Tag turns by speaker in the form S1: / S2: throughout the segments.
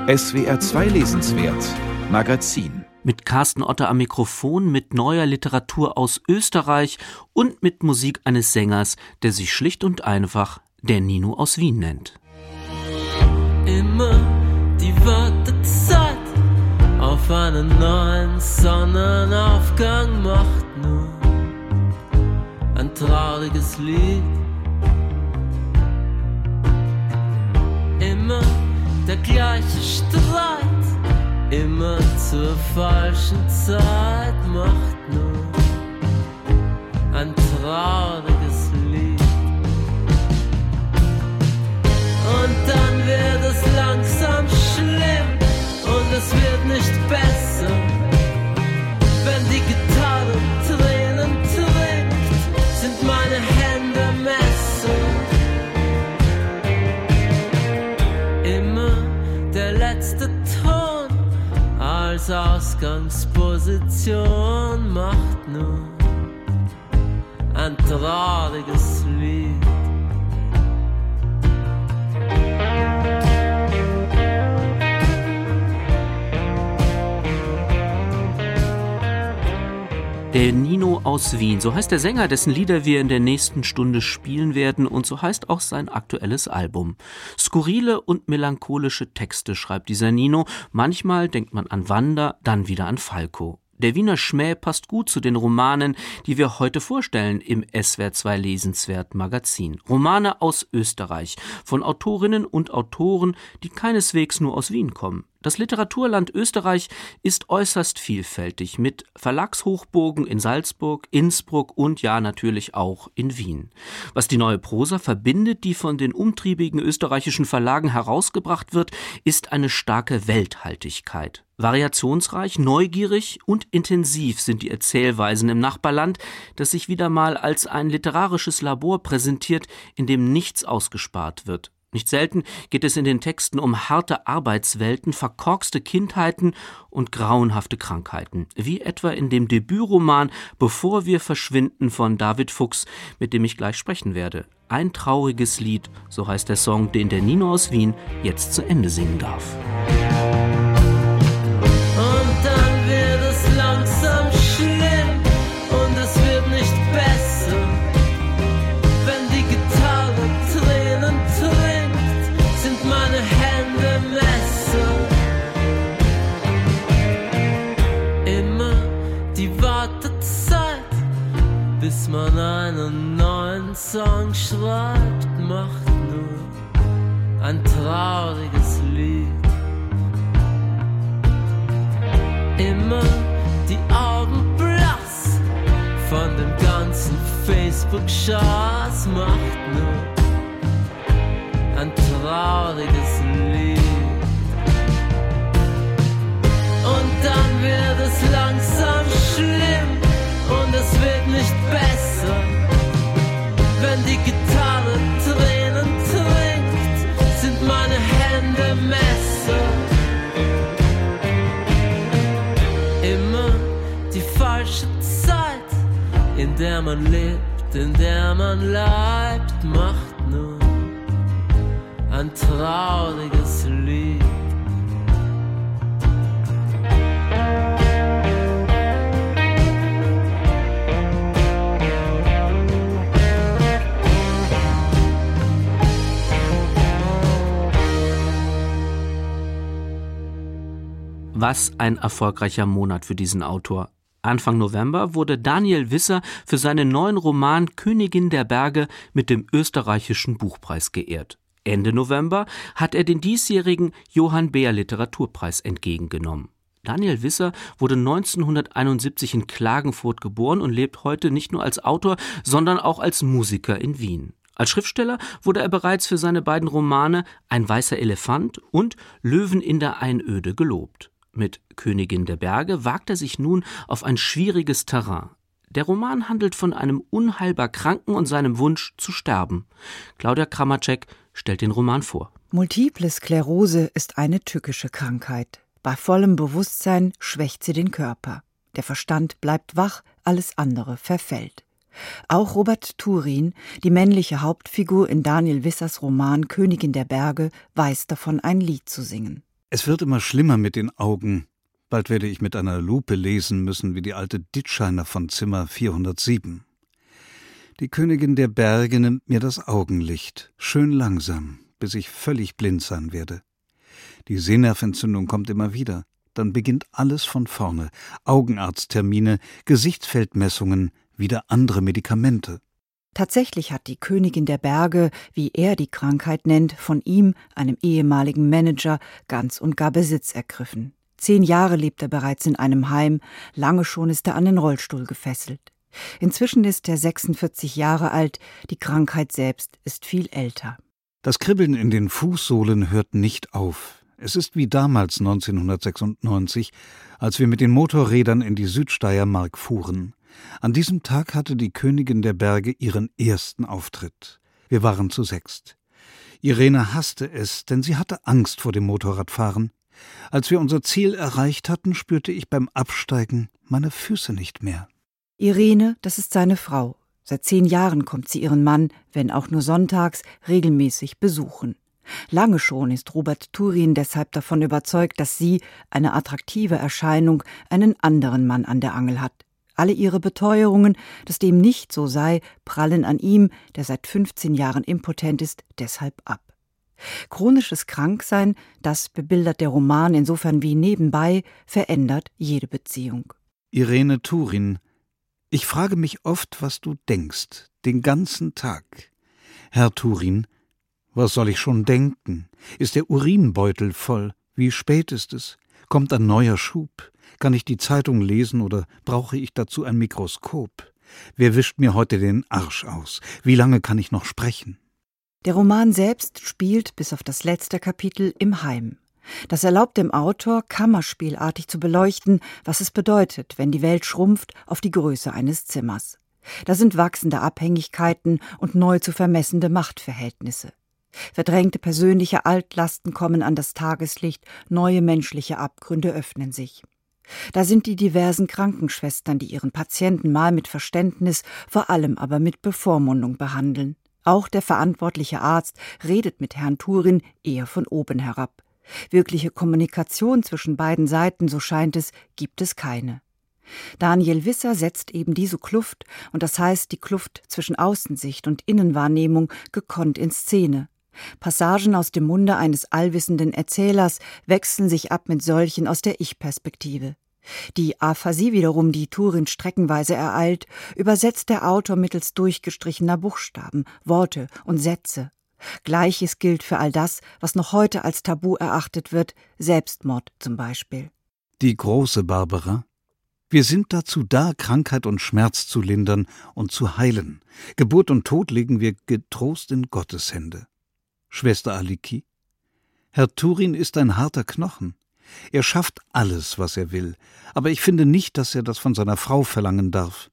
S1: SWR 2 Lesenswert Magazin.
S2: Mit Carsten Otter am Mikrofon, mit neuer Literatur aus Österreich und mit Musik eines Sängers, der sich schlicht und einfach der Nino aus Wien nennt.
S3: Immer die Wartezeit auf einen neuen Sonnenaufgang macht nur ein trauriges Lied. Immer der gleiche Streit, immer zur falschen Zeit, macht nur ein trauriges Lied. Und dann wird es langsam schlimm und es wird nicht besser, wenn die Gitarre Tränen trinkt, sind meine Hände Messer. Immer der letzte Ton als Ausgangsposition macht nur ein trauriges Lied.
S2: Der Nino aus Wien, so heißt der Sänger, dessen Lieder wir in der nächsten Stunde spielen werden, und so heißt auch sein aktuelles Album. Skurrile und melancholische Texte schreibt dieser Nino. Manchmal denkt man an Wander, dann wieder an Falco. Der Wiener Schmäh passt gut zu den Romanen, die wir heute vorstellen im SWR 2 Lesenswert Magazin. Romane aus Österreich, von Autorinnen und Autoren, die keineswegs nur aus Wien kommen. Das Literaturland Österreich ist äußerst vielfältig, mit Verlagshochburgen in Salzburg, Innsbruck und ja natürlich auch in Wien. Was die neue Prosa verbindet, die von den umtriebigen österreichischen Verlagen herausgebracht wird, ist eine starke Welthaltigkeit. Variationsreich, neugierig und intensiv sind die Erzählweisen im Nachbarland, das sich wieder mal als ein literarisches Labor präsentiert, in dem nichts ausgespart wird. Nicht selten geht es in den Texten um harte Arbeitswelten, verkorkste Kindheiten und grauenhafte Krankheiten. Wie etwa in dem Debütroman »Bevor wir verschwinden« von David Fuchs, mit dem ich gleich sprechen werde. Ein trauriges Lied, so heißt der Song, den der Nino aus Wien jetzt zu Ende singen darf.
S3: Und dann wird es langsam schlimm und es wird nicht besser, wenn die Gitarre Tränen trinkt, sind meine Hände Messer. Immer die Wartezeit, bis man einen neuen Song schreibt, macht nur ein trauriges Lied. Immer die Augen blass von dem ganzen Facebook-Schatz, macht nur ein trauriges Lied. Und dann wird es langsam schlimm und es wird nicht besser, wenn die Gitarre Tränen trinkt, sind meine Hände Messer. Immer die falsche Zeit, in der man lebt, in der man leibt, macht nur ein trauriges Lied.
S2: Was ein erfolgreicher Monat für diesen Autor. Anfang November wurde Daniel Wisser für seinen neuen Roman Königin der Berge mit dem österreichischen Buchpreis geehrt. Ende November hat er den diesjährigen Johann Beer Literaturpreis entgegengenommen. Daniel Wisser wurde 1971 in Klagenfurt geboren und lebt heute nicht nur als Autor, sondern auch als Musiker in Wien. Als Schriftsteller wurde er bereits für seine beiden Romane Ein weißer Elefant und Löwen in der Einöde gelobt. Mit Königin der Berge wagt er sich nun auf ein schwieriges Terrain. Der Roman handelt von einem unheilbar Kranken und seinem Wunsch zu sterben. Claudia Kramacek stellt den Roman vor.
S4: Multiple Sklerose ist eine tückische Krankheit. Bei vollem Bewusstsein schwächt sie den Körper. Der Verstand bleibt wach, alles andere verfällt. Auch Robert Turin, die männliche Hauptfigur in Daniel Wissers Roman Königin der Berge, weiß davon, ein Lied zu singen.
S5: Es wird immer schlimmer mit den Augen. Bald werde ich mit einer Lupe lesen müssen, wie die alte Ditscheiner von Zimmer 407. Die Königin der Berge nimmt mir das Augenlicht, schön langsam, bis ich völlig blind sein werde. Die Sehnerventzündung kommt immer wieder. Dann beginnt alles von vorne. Augenarzttermine, Gesichtsfeldmessungen, wieder andere Medikamente.
S4: Tatsächlich hat die Königin der Berge, wie er die Krankheit nennt, von ihm, einem ehemaligen Manager, ganz und gar Besitz ergriffen. 10 Jahre lebt er bereits in einem Heim, lange schon ist er an den Rollstuhl gefesselt. Inzwischen ist er 46 Jahre alt, die Krankheit selbst ist viel älter.
S5: Das Kribbeln in den Fußsohlen hört nicht auf. Es ist wie damals 1996, als wir mit den Motorrädern in die Südsteiermark fuhren. An diesem Tag hatte die Königin der Berge ihren ersten Auftritt. Wir waren zu 6. Irene hasste es, denn sie hatte Angst vor dem Motorradfahren. Als wir unser Ziel erreicht hatten, spürte ich beim Absteigen meine Füße nicht mehr.
S4: Irene, das ist seine Frau. Seit 10 Jahren kommt sie ihren Mann, wenn auch nur sonntags, regelmäßig besuchen. Lange schon ist Robert Turin deshalb davon überzeugt, dass sie, eine attraktive Erscheinung, einen anderen Mann an der Angel hat. Alle ihre Beteuerungen, dass dem nicht so sei, prallen an ihm, der seit 15 Jahren impotent ist, deshalb ab. Chronisches Kranksein, das bebildert der Roman insofern wie nebenbei, verändert jede Beziehung.
S5: Irene Turin, ich frage mich oft, was du denkst, den ganzen Tag. Herr Turin, was soll ich schon denken? Ist der Urinbeutel voll? Wie spät ist es? Kommt ein neuer Schub? Kann ich die Zeitung lesen oder brauche ich dazu ein Mikroskop? Wer wischt mir heute den Arsch aus? Wie lange kann ich noch sprechen?
S4: Der Roman selbst spielt bis auf das letzte Kapitel im Heim. Das erlaubt dem Autor, kammerspielartig zu beleuchten, was es bedeutet, wenn die Welt schrumpft auf die Größe eines Zimmers. Da sind wachsende Abhängigkeiten und neu zu vermessende Machtverhältnisse. Verdrängte persönliche Altlasten kommen an das Tageslicht, neue menschliche Abgründe öffnen sich. Da sind die diversen Krankenschwestern, die ihren Patienten mal mit Verständnis, vor allem aber mit Bevormundung behandeln. Auch der verantwortliche Arzt redet mit Herrn Turin eher von oben herab. Wirkliche Kommunikation zwischen beiden Seiten, so scheint es, gibt es keine. Daniel Wisser setzt eben diese Kluft, und das heißt die Kluft zwischen Außensicht und Innenwahrnehmung, gekonnt in Szene. Passagen aus dem Munde eines allwissenden Erzählers wechseln sich ab mit solchen aus der Ich-Perspektive. Die Aphasie wiederum, die Turin streckenweise ereilt, übersetzt der Autor mittels durchgestrichener Buchstaben, Worte und Sätze. Gleiches gilt für all das, was noch heute als Tabu erachtet wird, Selbstmord zum Beispiel.
S5: Die große Barbara. Wir sind dazu da, Krankheit und Schmerz zu lindern und zu heilen. Geburt und Tod legen wir getrost in Gottes Hände. Schwester Aliki. Herr Turin ist ein harter Knochen. Er schafft alles, was er will, aber ich finde nicht, dass er das von seiner Frau verlangen darf.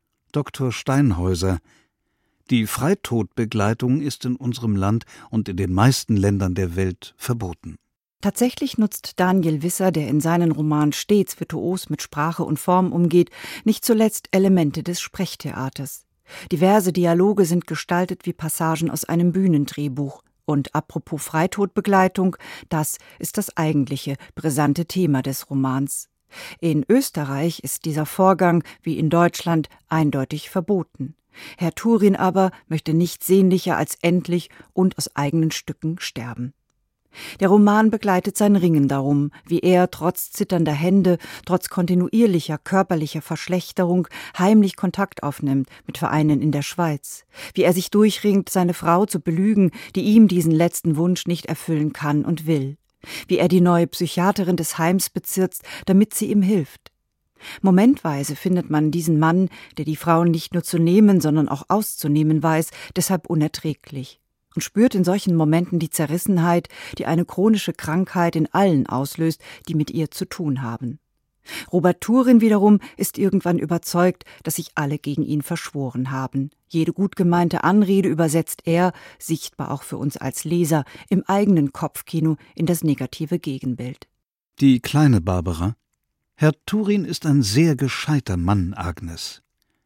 S5: Dr. Steinhäuser. Die Freitodbegleitung ist in unserem Land und in den meisten Ländern der Welt verboten.
S4: Tatsächlich nutzt Daniel Wisser, der in seinen Romanen stets virtuos mit Sprache und Form umgeht, nicht zuletzt Elemente des Sprechtheaters. Diverse Dialoge sind gestaltet wie Passagen aus einem Bühnendrehbuch. Und apropos Freitodbegleitung, das ist das eigentliche, brisante Thema des Romans. In Österreich ist dieser Vorgang, wie in Deutschland, eindeutig verboten. Herr Turin aber möchte nichts sehnlicher als endlich und aus eigenen Stücken sterben. Der Roman begleitet sein Ringen darum, wie er trotz zitternder Hände, trotz kontinuierlicher körperlicher Verschlechterung heimlich Kontakt aufnimmt mit Vereinen in der Schweiz, wie er sich durchringt, seine Frau zu belügen, die ihm diesen letzten Wunsch nicht erfüllen kann und will, wie er die neue Psychiaterin des Heims bezirzt, damit sie ihm hilft. Momentweise findet man diesen Mann, der die Frauen nicht nur zu nehmen, sondern auch auszunehmen weiß, deshalb unerträglich. Und spürt in solchen Momenten die Zerrissenheit, die eine chronische Krankheit in allen auslöst, die mit ihr zu tun haben. Robert Turin wiederum ist irgendwann überzeugt, dass sich alle gegen ihn verschworen haben. Jede gut gemeinte Anrede übersetzt er, sichtbar auch für uns als Leser, im eigenen Kopfkino in das negative Gegenbild.
S5: Die kleine Barbara. Herr Turin ist ein sehr gescheiter Mann, Agnes.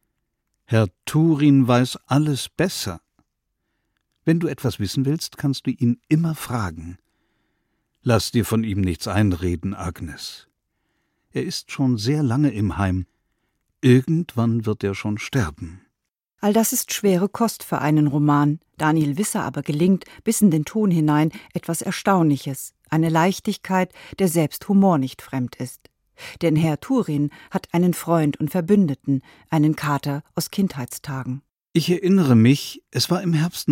S5: Herr Turin weiß alles besser. Wenn du etwas wissen willst, kannst du ihn immer fragen. Lass dir von ihm nichts einreden, Agnes. Er ist schon sehr lange im Heim. Irgendwann wird er schon sterben.
S4: All das ist schwere Kost für einen Roman. Daniel Visser aber gelingt, bis in den Ton hinein, etwas Erstaunliches. Eine Leichtigkeit, der selbst Humor nicht fremd ist. Denn Herr Turin hat einen Freund und Verbündeten, einen Kater aus Kindheitstagen.
S5: Ich erinnere mich, es war im Herbst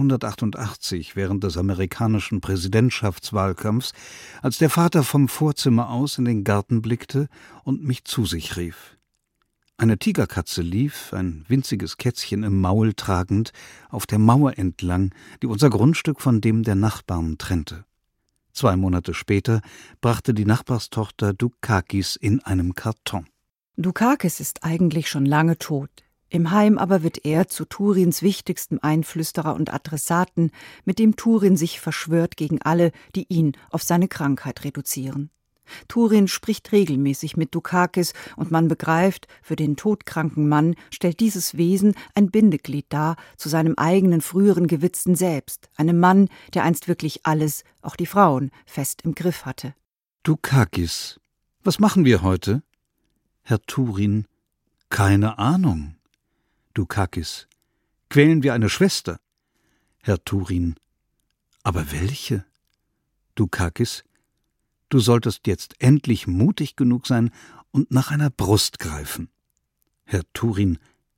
S5: 1988, während des amerikanischen Präsidentschaftswahlkampfs, als der Vater vom Vorzimmer aus in den Garten blickte und mich zu sich rief. Eine Tigerkatze lief, ein winziges Kätzchen im Maul tragend, auf der Mauer entlang, die unser Grundstück von dem der Nachbarn trennte. 2 Monate später brachte die Nachbarstochter Dukakis in einem Karton.
S4: Dukakis ist eigentlich schon lange tot. Im Heim aber wird er zu Turins wichtigstem Einflüsterer und Adressaten, mit dem Turin sich verschwört gegen alle, die ihn auf seine Krankheit reduzieren. Turin spricht regelmäßig mit Dukakis und man begreift, für den todkranken Mann stellt dieses Wesen ein Bindeglied dar zu seinem eigenen früheren gewitzten Selbst, einem Mann, der einst wirklich alles, auch die Frauen, fest im Griff hatte.
S5: Dukakis, was machen wir heute? Herr Turin, keine Ahnung. Dukakis, quälen wir eine Schwester? Herr Turin, aber welche? Dukakis, du solltest jetzt endlich mutig genug sein und nach einer Brust greifen. Herr Turin,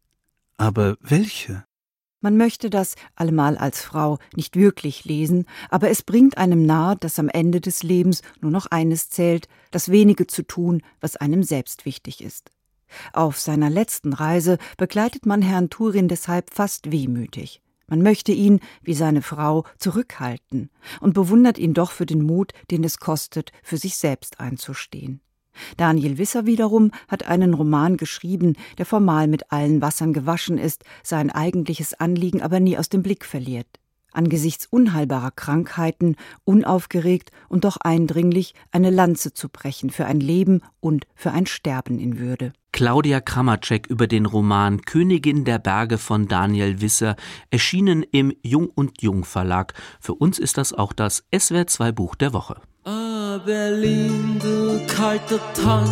S5: aber welche?
S4: Man möchte das, allemal als Frau, nicht wirklich lesen, aber es bringt einem nahe, dass am Ende des Lebens nur noch eines zählt, das Wenige zu tun, was einem selbst wichtig ist. Auf seiner letzten Reise begleitet man Herrn Turin deshalb fast wehmütig. Man möchte ihn, wie seine Frau, zurückhalten und bewundert ihn doch für den Mut, den es kostet, für sich selbst einzustehen. Daniel Visser wiederum hat einen Roman geschrieben, der formal mit allen Wassern gewaschen ist, sein eigentliches Anliegen aber nie aus dem Blick verliert. Angesichts unheilbarer Krankheiten, unaufgeregt und doch eindringlich eine Lanze zu brechen für ein Leben und für ein Sterben in Würde.
S2: Claudia Kramacek über den Roman Königin der Berge von Daniel Visser, erschienen im Jung und Jung Verlag. Für uns ist das auch das SWR2 Buch der Woche.
S3: Ah, Berlin, du kalter Tanz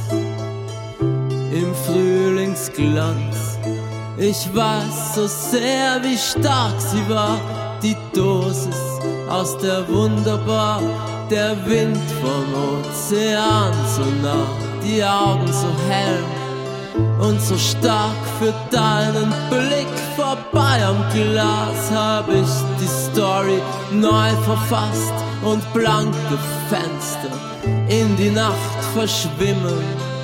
S3: im Frühlingsglanz. Ich weiß so sehr, wie stark sie war, die Dosis aus der Wunderbar, der Wind vom Ozean so nah, die Augen so hell und so stark. Für deinen Blick vorbei am Glas hab ich die Story neu verfasst und blanke Fenster in die Nacht verschwimmen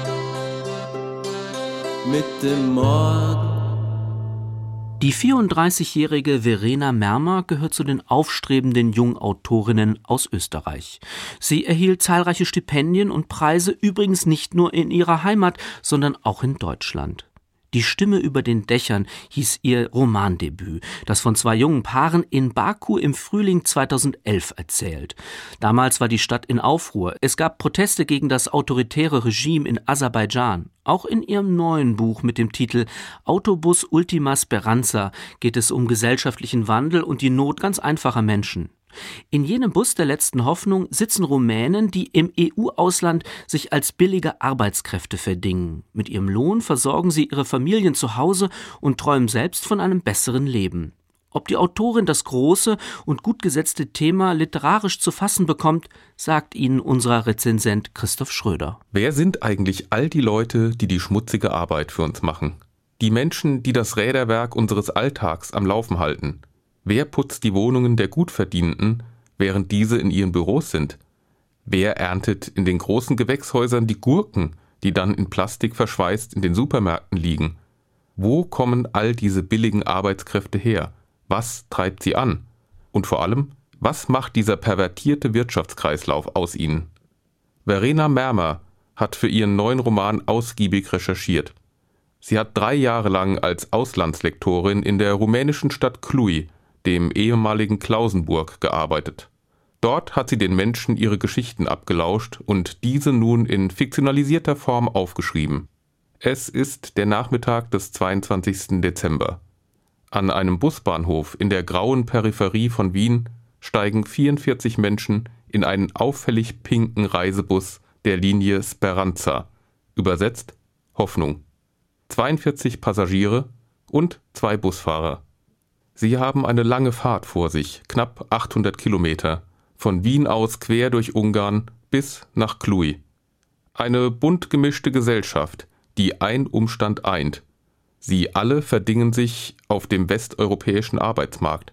S3: mit dem Morgen.
S2: Die 34-jährige Verena Mermer gehört zu den aufstrebenden Jungautorinnen aus Österreich. Sie erhielt zahlreiche Stipendien und Preise, übrigens nicht nur in ihrer Heimat, sondern auch in Deutschland. Die Stimme über den Dächern hieß ihr Romandebüt, das von 2 jungen Paaren in Baku im Frühling 2011 erzählt. Damals war die Stadt in Aufruhr. Es gab Proteste gegen das autoritäre Regime in Aserbaidschan. Auch in ihrem neuen Buch mit dem Titel Autobus Ultima Speranza geht es um gesellschaftlichen Wandel und die Not ganz einfacher Menschen. In jenem Bus der letzten Hoffnung sitzen Rumänen, die im EU-Ausland sich als billige Arbeitskräfte verdingen. Mit ihrem Lohn versorgen sie ihre Familien zu Hause und träumen selbst von einem besseren Leben. Ob die Autorin das große und gut gesetzte Thema literarisch zu fassen bekommt, sagt Ihnen unser Rezensent Christoph Schröder.
S6: Wer sind eigentlich all die Leute, die die schmutzige Arbeit für uns machen? Die Menschen, die das Räderwerk unseres Alltags am Laufen halten? Wer putzt die Wohnungen der Gutverdienenden, während diese in ihren Büros sind? Wer erntet in den großen Gewächshäusern die Gurken, die dann in Plastik verschweißt in den Supermärkten liegen? Wo kommen all diese billigen Arbeitskräfte her? Was treibt sie an? Und vor allem, was macht dieser pervertierte Wirtschaftskreislauf aus ihnen? Verena Mermer hat für ihren neuen Roman ausgiebig recherchiert. Sie hat 3 Jahre lang als Auslandslektorin in der rumänischen Stadt Cluj, dem ehemaligen Klausenburg, gearbeitet. Dort hat sie den Menschen ihre Geschichten abgelauscht und diese nun in fiktionalisierter Form aufgeschrieben. Es ist der Nachmittag des 22. Dezember. An einem Busbahnhof in der grauen Peripherie von Wien steigen 44 Menschen in einen auffällig pinken Reisebus der Linie Speranza, übersetzt Hoffnung. 42 Passagiere und 2 Busfahrer. Sie haben eine lange Fahrt vor sich, knapp 800 Kilometer, von Wien aus quer durch Ungarn bis nach Cluj. Eine bunt gemischte Gesellschaft, die ein Umstand eint. Sie alle verdingen sich auf dem westeuropäischen Arbeitsmarkt.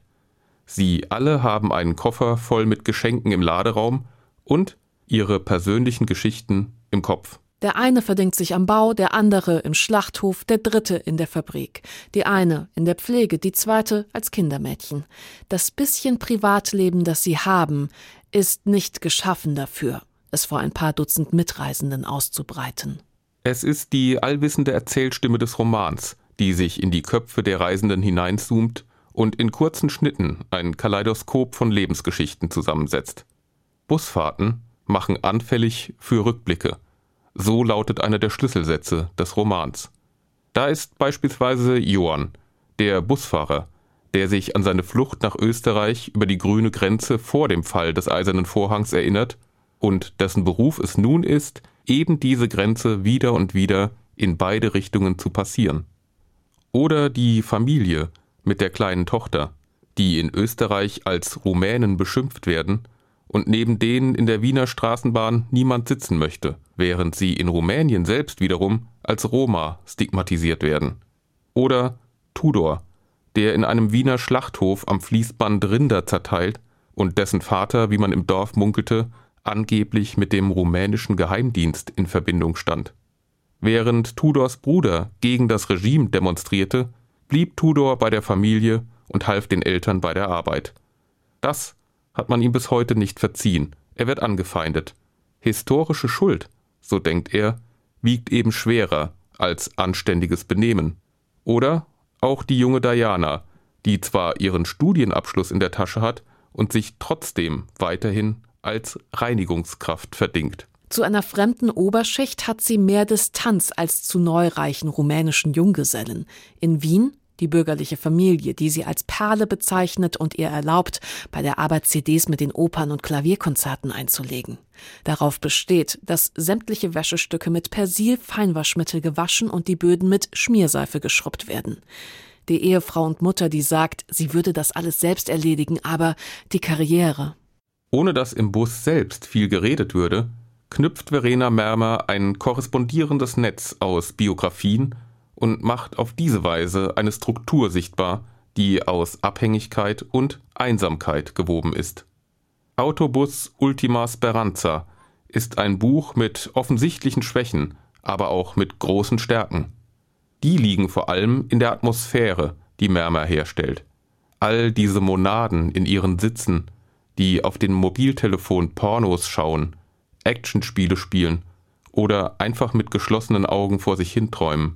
S6: Sie alle haben einen Koffer voll mit Geschenken im Laderaum und ihre persönlichen Geschichten im Kopf.
S7: Der eine verdingt sich am Bau, der andere im Schlachthof, der dritte in der Fabrik. Die eine in der Pflege, die zweite als Kindermädchen. Das bisschen Privatleben, das sie haben, ist nicht geschaffen dafür, es vor ein paar Dutzend Mitreisenden auszubreiten.
S6: Es ist die allwissende Erzählstimme des Romans, die sich in die Köpfe der Reisenden hineinzoomt und in kurzen Schnitten ein Kaleidoskop von Lebensgeschichten zusammensetzt. Busfahrten machen anfällig für Rückblicke. So lautet einer der Schlüsselsätze des Romans. Da ist beispielsweise Johann, der Busfahrer, der sich an seine Flucht nach Österreich über die grüne Grenze vor dem Fall des Eisernen Vorhangs erinnert und dessen Beruf es nun ist, eben diese Grenze wieder und wieder in beide Richtungen zu passieren. Oder die Familie mit der kleinen Tochter, die in Österreich als Rumänen beschimpft werden und neben denen in der Wiener Straßenbahn niemand sitzen möchte, während sie in Rumänien selbst wiederum als Roma stigmatisiert werden. Oder Tudor, der in einem Wiener Schlachthof am Fließband Rinder zerteilt und dessen Vater, wie man im Dorf munkelte, angeblich mit dem rumänischen Geheimdienst in Verbindung stand. Während Tudors Bruder gegen das Regime demonstrierte, blieb Tudor bei der Familie und half den Eltern bei der Arbeit. Das hat man ihm bis heute nicht verziehen. Er wird angefeindet. Historische Schuld, so denkt er, wiegt eben schwerer als anständiges Benehmen. Oder auch die junge Diana, die zwar ihren Studienabschluss in der Tasche hat und sich trotzdem weiterhin als Reinigungskraft verdingt.
S7: Zu einer fremden Oberschicht hat sie mehr Distanz als zu neureichen rumänischen Junggesellen. In Wien die bürgerliche Familie, die sie als Perle bezeichnet und ihr erlaubt, bei der Arbeit CDs mit den Opern- und Klavierkonzerten einzulegen. Darauf besteht, dass sämtliche Wäschestücke mit Persil-Feinwaschmittel gewaschen und die Böden mit Schmierseife geschrubbt werden. Die Ehefrau und Mutter, die sagt, sie würde das alles selbst erledigen, aber die Karriere.
S6: Ohne dass im Bus selbst viel geredet würde, knüpft Verena Mermer ein korrespondierendes Netz aus Biografien und macht auf diese Weise eine Struktur sichtbar, die aus Abhängigkeit und Einsamkeit gewoben ist. Autobus Ultima Speranza ist ein Buch mit offensichtlichen Schwächen, aber auch mit großen Stärken. Die liegen vor allem in der Atmosphäre, die Mermer herstellt. All diese Monaden in ihren Sitzen, die auf dem Mobiltelefon Pornos schauen, Actionspiele spielen oder einfach mit geschlossenen Augen vor sich hinträumen.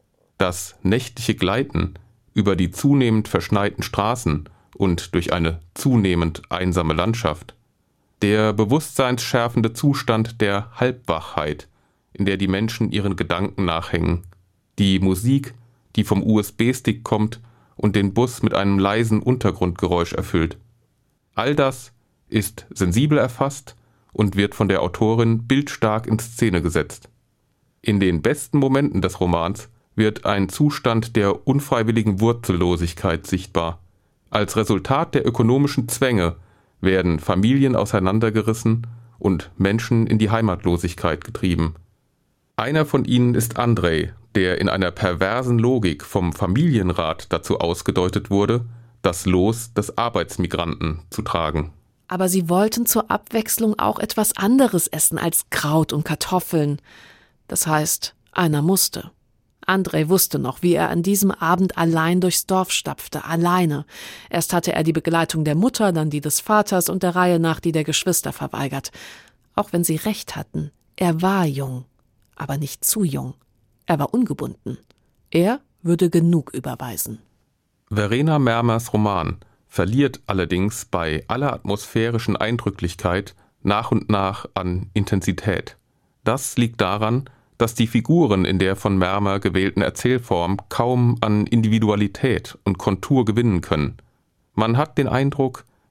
S6: Das nächtliche Gleiten über die zunehmend verschneiten Straßen und durch eine zunehmend einsame Landschaft. Der bewusstseinsschärfende Zustand der Halbwachheit, in der die Menschen ihren Gedanken nachhängen. Die Musik, die vom USB-Stick kommt und den Bus mit einem leisen Untergrundgeräusch erfüllt. All das ist sensibel erfasst und wird von der Autorin bildstark in Szene gesetzt. In den besten Momenten des Romans wird ein Zustand der unfreiwilligen Wurzellosigkeit sichtbar. Als Resultat der ökonomischen Zwänge werden Familien auseinandergerissen und Menschen in die Heimatlosigkeit getrieben. Einer von ihnen ist Andrej, der in einer perversen Logik vom Familienrat dazu ausgedeutet wurde, das Los des Arbeitsmigranten zu tragen.
S7: Aber sie wollten zur Abwechslung auch etwas anderes essen als Kraut und Kartoffeln. Das heißt, einer musste. Andrej wusste noch, wie er an diesem Abend allein durchs Dorf stapfte, alleine. Erst hatte er die Begleitung der Mutter, dann die des Vaters und der Reihe nach die der Geschwister verweigert. Auch wenn sie recht hatten, er war jung, aber nicht zu jung. Er war ungebunden. Er würde genug überweisen.
S6: Verena Mermers Roman verliert allerdings bei aller atmosphärischen Eindrücklichkeit nach und nach an Intensität. Das liegt daran, dass die Figuren in der von Mermer gewählten Erzählform kaum an Individualität und Kontur gewinnen können. Man hat den Eindruck,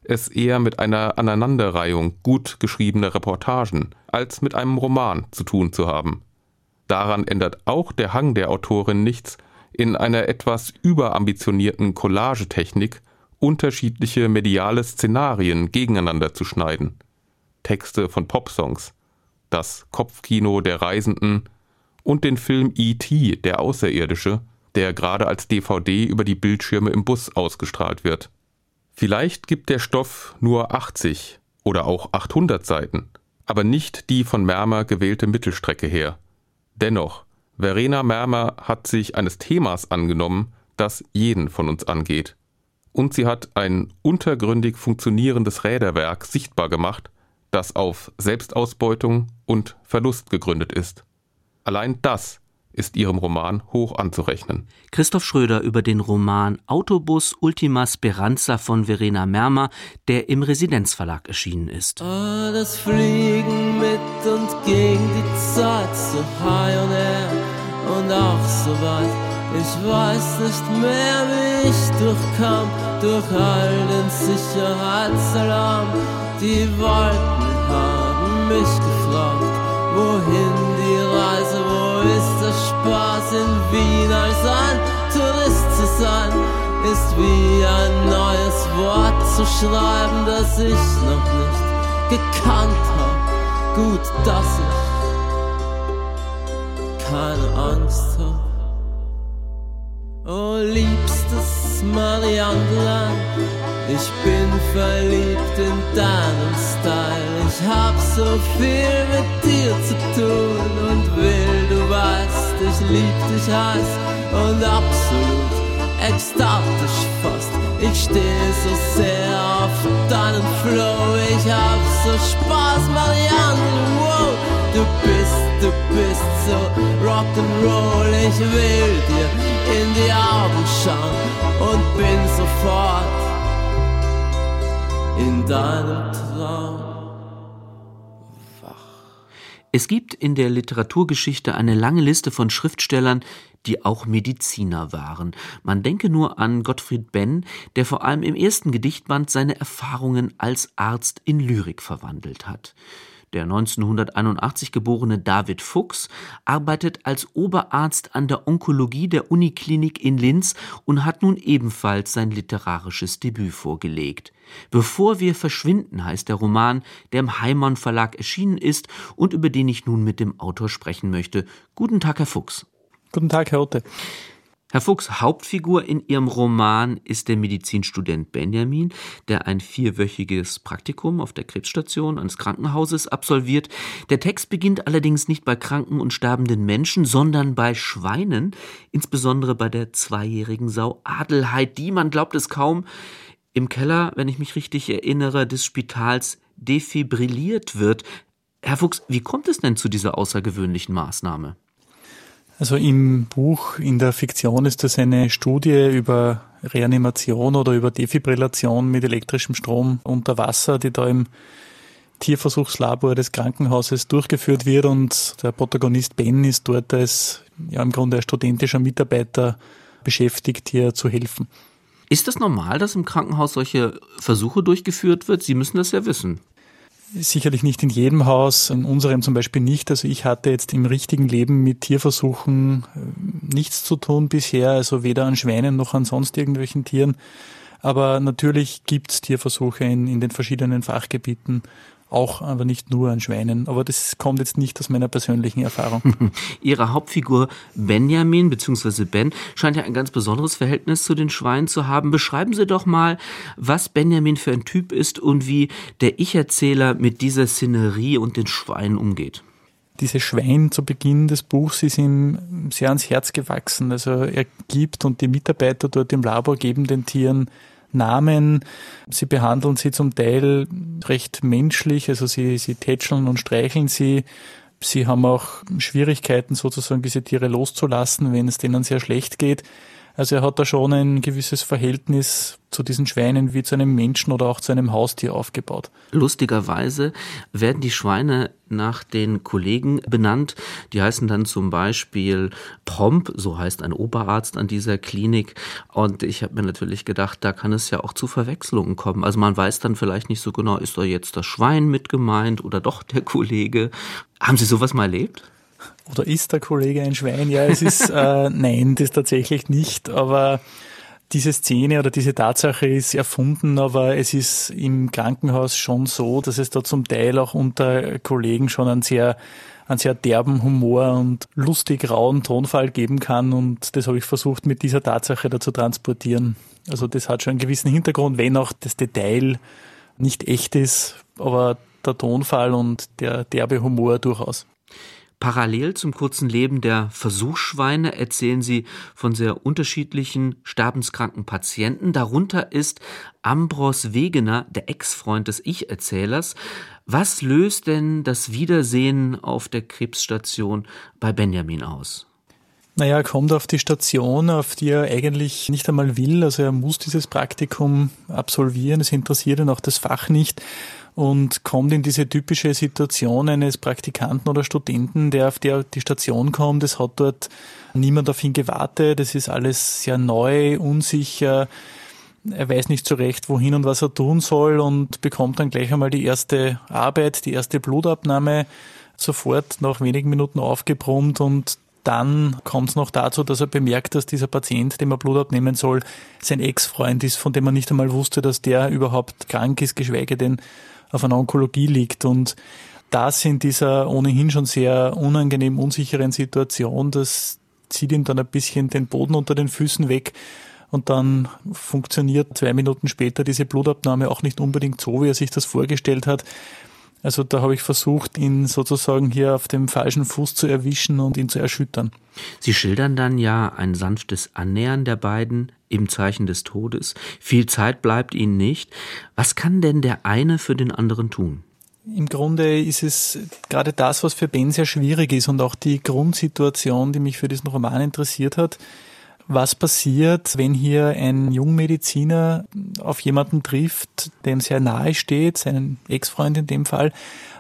S6: es eher mit einer Aneinanderreihung gut geschriebener Reportagen als mit einem Roman zu tun zu haben. Daran ändert auch der Hang der Autorin nichts, in einer etwas überambitionierten Collagetechnik unterschiedliche mediale Szenarien gegeneinander zu schneiden. Texte von Popsongs, das Kopfkino der Reisenden und den Film E.T., der Außerirdische, der gerade als DVD über die Bildschirme im Bus ausgestrahlt wird. Vielleicht gibt der Stoff nur 80 oder auch 800 Seiten, aber nicht die von Mermer gewählte Mittelstrecke her. Dennoch, Verena Mermer hat sich eines Themas angenommen, das jeden von uns angeht. Und sie hat ein untergründig funktionierendes Räderwerk sichtbar gemacht, das auf Selbstausbeutung und Verlust gegründet ist. Allein das ist ihrem Roman hoch anzurechnen.
S2: Christoph Schröder über den Roman Autobus Ultima Speranza von Verena Mermer, der im Residenzverlag erschienen ist.
S3: Oh, das Fliegen mit und gegen die Zeit, so high on air und auch so weit. Ich weiß nicht mehr, wie ich durchkam, durch all den Sicherheitsalarm. Die Wolken haben mich gefragt, wohin die Reise, wo ist der Spaß in Wien? Als ein Tourist zu sein, ist wie ein neues Wort zu schreiben, das ich noch nicht gekannt habe. Gut, dass ich keine Angst habe. Oh, liebstes Marianne, ich bin verliebt in deinen Style. Ich hab so viel mit dir zu tun und will, du weißt, ich lieb dich heiß und absolut ekstatisch fast. Ich stehe so sehr auf deinen Flow, ich hab so Spaß, Marianne, wow. Du bist so Rock'n'Roll, ich will dir in die Augen schauen und bin sofort in deinem Traum wach.
S2: Es gibt in der Literaturgeschichte eine lange Liste von Schriftstellern, die auch Mediziner waren. Man denke nur an Gottfried Benn, der vor allem im ersten Gedichtband seine Erfahrungen als Arzt in Lyrik verwandelt hat. Der 1981 geborene David Fuchs arbeitet als Oberarzt an der Onkologie der Uniklinik in Linz und hat nun ebenfalls sein literarisches Debüt vorgelegt. Bevor wir verschwinden heißt der Roman, der im Heimann Verlag erschienen ist und über den ich nun mit dem Autor sprechen möchte. Guten Tag, Herr Fuchs.
S8: Guten Tag, Herr Otte.
S2: Herr Fuchs, Hauptfigur in Ihrem Roman ist der Medizinstudent Benjamin, der ein 4-wöchiges Praktikum auf der Krebsstation eines Krankenhauses absolviert. Der Text beginnt allerdings nicht bei kranken und sterbenden Menschen, sondern bei Schweinen, insbesondere bei der 2-jährigen Sau Adelheid, die, man glaubt es kaum, im Keller, wenn ich mich richtig erinnere, des Spitals defibrilliert wird. Herr Fuchs, wie kommt es denn zu dieser außergewöhnlichen Maßnahme?
S8: Also im Buch, in der Fiktion ist das eine Studie über Reanimation oder über Defibrillation mit elektrischem Strom unter Wasser, die da im Tierversuchslabor des Krankenhauses durchgeführt wird, und der Protagonist Ben ist dort als im Grunde als studentischer Mitarbeiter beschäftigt, hier zu helfen.
S2: Ist das normal, dass im Krankenhaus solche Versuche durchgeführt wird? Sie müssen das ja wissen.
S8: Sicherlich nicht in jedem Haus, in unserem zum Beispiel nicht. Also ich hatte jetzt im richtigen Leben mit Tierversuchen nichts zu tun bisher, also weder an Schweinen noch an sonst irgendwelchen Tieren. Aber natürlich gibt's Tierversuche in den verschiedenen Fachgebieten, auch aber nicht nur an Schweinen. Aber das kommt jetzt nicht aus meiner persönlichen Erfahrung.
S2: Ihre Hauptfigur Benjamin bzw. Ben scheint ja ein ganz besonderes Verhältnis zu den Schweinen zu haben. Beschreiben Sie doch mal, was Benjamin für ein Typ ist und wie der Ich-Erzähler mit dieser Szenerie und den Schweinen umgeht.
S8: Dieses Schwein zu Beginn des Buchs ist ihm sehr ans Herz gewachsen. Also er gibt, und die Mitarbeiter dort im Labor geben den Tieren Namen. Sie behandeln sie zum Teil recht menschlich, also sie tätscheln und streicheln sie. Sie haben auch Schwierigkeiten, sozusagen diese Tiere loszulassen, wenn es denen sehr schlecht geht. Also er hat da schon ein gewisses Verhältnis zu diesen Schweinen wie zu einem Menschen oder auch zu einem Haustier aufgebaut.
S2: Lustigerweise werden die Schweine nach den Kollegen benannt. Die heißen dann zum Beispiel Pomp, so heißt ein Oberarzt an dieser Klinik. Und ich habe mir natürlich gedacht, da kann es ja auch zu Verwechslungen kommen. Also man weiß dann vielleicht nicht so genau, ist da jetzt das Schwein mit gemeint oder doch der Kollege. Haben Sie sowas mal erlebt?
S8: Oder ist der Kollege ein Schwein? Ja, es ist, nein, das tatsächlich nicht, aber diese Szene oder diese Tatsache ist erfunden, aber es ist im Krankenhaus schon so, dass es da zum Teil auch unter Kollegen schon einen sehr derben Humor und lustig rauen Tonfall geben kann, und das habe ich versucht mit dieser Tatsache da zu transportieren. Also das hat schon einen gewissen Hintergrund, wenn auch das Detail nicht echt ist, aber der Tonfall und der derbe Humor durchaus.
S2: Parallel zum kurzen Leben der Versuchsschweine erzählen Sie von sehr unterschiedlichen sterbenskranken Patienten. Darunter ist Ambros Wegener, der Ex-Freund des Ich-Erzählers. Was löst denn das Wiedersehen auf der Krebsstation bei Benjamin aus?
S8: Naja, er kommt auf die Station, auf die er eigentlich nicht einmal will. Also er muss dieses Praktikum absolvieren. Es interessiert ihn auch das Fach nicht. Und kommt in diese typische Situation eines Praktikanten oder Studenten, der auf die Station kommt. Es hat dort niemand auf ihn gewartet. Es ist alles sehr neu, unsicher. Er weiß nicht so recht, wohin und was er tun soll, und bekommt dann gleich einmal die erste Arbeit, die erste Blutabnahme sofort nach wenigen Minuten aufgebrummt. Und dann kommt es noch dazu, dass er bemerkt, dass dieser Patient, dem er Blut abnehmen soll, sein Ex-Freund ist, von dem er nicht einmal wusste, dass der überhaupt krank ist, geschweige denn auf einer Onkologie liegt. Und das in dieser ohnehin schon sehr unangenehm unsicheren Situation, das zieht ihm dann ein bisschen den Boden unter den Füßen weg, und dann funktioniert 2 Minuten später diese Blutabnahme auch nicht unbedingt so, wie er sich das vorgestellt hat. Also da habe ich versucht, ihn sozusagen hier auf dem falschen Fuß zu erwischen und ihn zu erschüttern.
S2: Sie schildern dann ja ein sanftes Annähern der beiden im Zeichen des Todes. Viel Zeit bleibt ihnen nicht. Was kann denn der eine für den anderen tun?
S8: Im Grunde ist es gerade das, was für Ben sehr schwierig ist, und auch die Grundsituation, die mich für diesen Roman interessiert hat. Was passiert, wenn hier ein Jungmediziner auf jemanden trifft, dem sehr nahe steht, seinen Ex-Freund in dem Fall,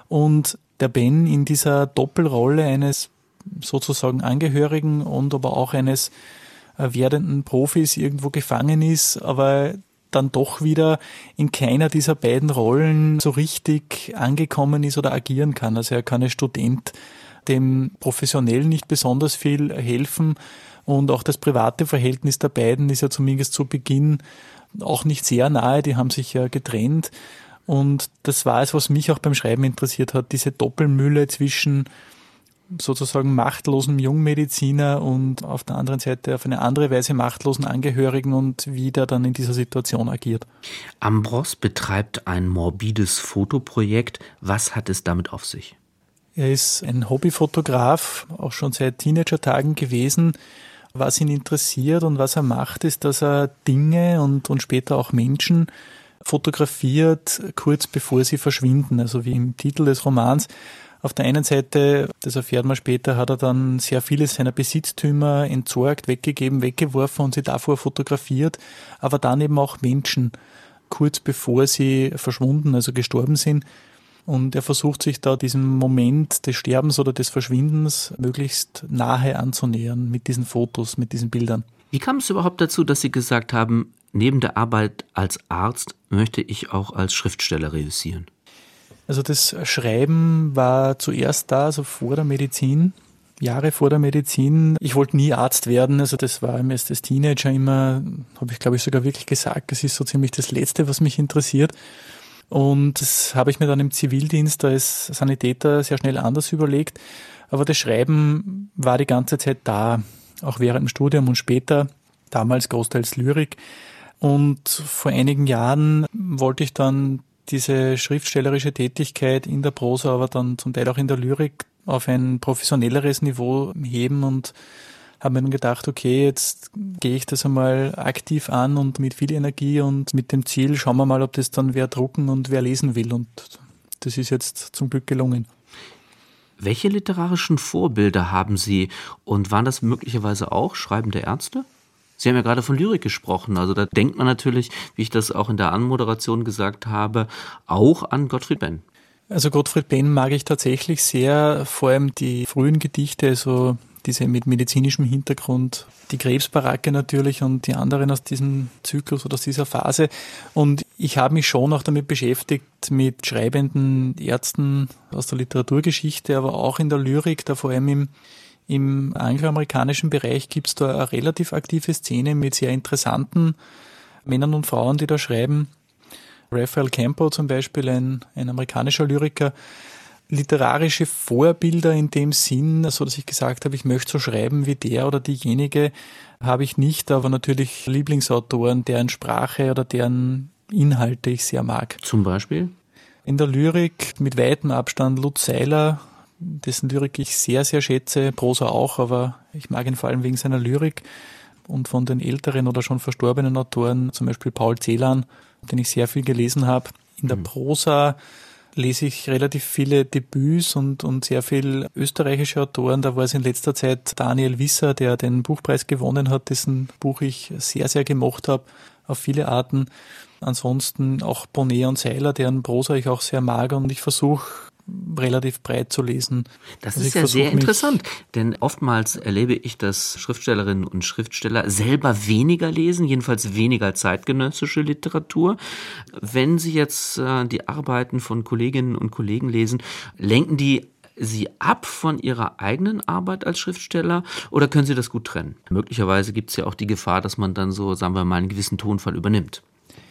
S8: und der Ben in dieser Doppelrolle eines sozusagen Angehörigen und aber auch eines werdenden Profis irgendwo gefangen ist, aber dann doch wieder in keiner dieser beiden Rollen so richtig angekommen ist oder agieren kann. Also er kann als Student dem professionell nicht besonders viel helfen, und auch das private Verhältnis der beiden ist ja zumindest zu Beginn auch nicht sehr nahe, die haben sich ja getrennt, und das war es, was mich auch beim Schreiben interessiert hat, diese Doppelmühle zwischen sozusagen machtlosen Jungmediziner und auf der anderen Seite auf eine andere Weise machtlosen Angehörigen, und wie der dann in dieser Situation agiert.
S2: Ambros betreibt ein morbides Fotoprojekt. Was hat es damit auf sich?
S8: Er ist ein Hobbyfotograf, auch schon seit Teenagertagen gewesen. Was ihn interessiert und was er macht, ist, dass er Dinge und später auch Menschen fotografiert, kurz bevor sie verschwinden. Also wie im Titel des Romans. Auf der einen Seite, das erfährt man später, hat er dann sehr viele seiner Besitztümer entsorgt, weggegeben, weggeworfen und sie davor fotografiert, aber dann eben auch Menschen, kurz bevor sie verschwunden, also gestorben sind. Und er versucht sich da diesem Moment des Sterbens oder des Verschwindens möglichst nahe anzunähern mit diesen Fotos, mit diesen Bildern.
S2: Wie kam es überhaupt dazu, dass Sie gesagt haben, neben der Arbeit als Arzt möchte ich auch als Schriftsteller reüssieren?
S8: Also das Schreiben war zuerst da, also vor der Medizin, Jahre vor der Medizin. Ich wollte nie Arzt werden, also das war mir als Teenager immer, habe ich glaube ich sogar wirklich gesagt, das ist so ziemlich das Letzte, was mich interessiert. Und das habe ich mir dann im Zivildienst als Sanitäter sehr schnell anders überlegt. Aber das Schreiben war die ganze Zeit da, auch während dem Studium und später, damals großteils Lyrik. Und vor einigen Jahren wollte ich dann diese schriftstellerische Tätigkeit in der Prosa, aber dann zum Teil auch in der Lyrik auf ein professionelleres Niveau heben und habe mir dann gedacht, okay, jetzt gehe ich das einmal aktiv an und mit viel Energie und mit dem Ziel, schauen wir mal, ob das dann wer drucken und wer lesen will. Und das ist jetzt zum Glück gelungen.
S2: Welche literarischen Vorbilder haben Sie und waren das möglicherweise auch schreibende Ärzte? Sie haben ja gerade von Lyrik gesprochen. Also da denkt man natürlich, wie ich das auch in der Anmoderation gesagt habe, auch an Gottfried Benn.
S8: Also Gottfried Benn mag ich tatsächlich sehr, vor allem die frühen Gedichte, also diese mit medizinischem Hintergrund, die Krebsbaracke natürlich und die anderen aus diesem Zyklus oder aus dieser Phase. Und ich habe mich schon auch damit beschäftigt, mit schreibenden Ärzten aus der Literaturgeschichte, aber auch in der Lyrik, da vor allem im angloamerikanischen Bereich gibt es da eine relativ aktive Szene mit sehr interessanten Männern und Frauen, die da schreiben. Raphael Campbell zum Beispiel, ein amerikanischer Lyriker, literarische Vorbilder in dem Sinn, so dass ich gesagt habe, ich möchte so schreiben wie der oder diejenige, habe ich nicht, aber natürlich Lieblingsautoren, deren Sprache oder deren Inhalte ich sehr mag.
S2: Zum Beispiel?
S8: In der Lyrik mit weitem Abstand Lutz Seiler, dessen Lyrik ich sehr, sehr schätze, Prosa auch, aber ich mag ihn vor allem wegen seiner Lyrik. Und von den älteren oder schon verstorbenen Autoren, zum Beispiel Paul Celan, den ich sehr viel gelesen habe. In der Prosa lese ich relativ viele Debüts und sehr viel österreichische Autoren. Da war es in letzter Zeit Daniel Wisser, der den Buchpreis gewonnen hat, dessen Buch ich sehr, sehr gemocht habe, auf viele Arten. Ansonsten auch Bonnet und Seiler, deren Prosa ich auch sehr mag, und ich versuche relativ breit zu lesen.
S2: Das ist ja sehr interessant, denn oftmals erlebe ich, dass Schriftstellerinnen und Schriftsteller selber weniger lesen, jedenfalls weniger zeitgenössische Literatur. Wenn Sie jetzt die Arbeiten von Kolleginnen und Kollegen lesen, lenken die Sie ab von Ihrer eigenen Arbeit als Schriftsteller oder können Sie das gut trennen? Möglicherweise gibt es ja auch die Gefahr, dass man dann so, sagen wir mal, einen gewissen Tonfall übernimmt.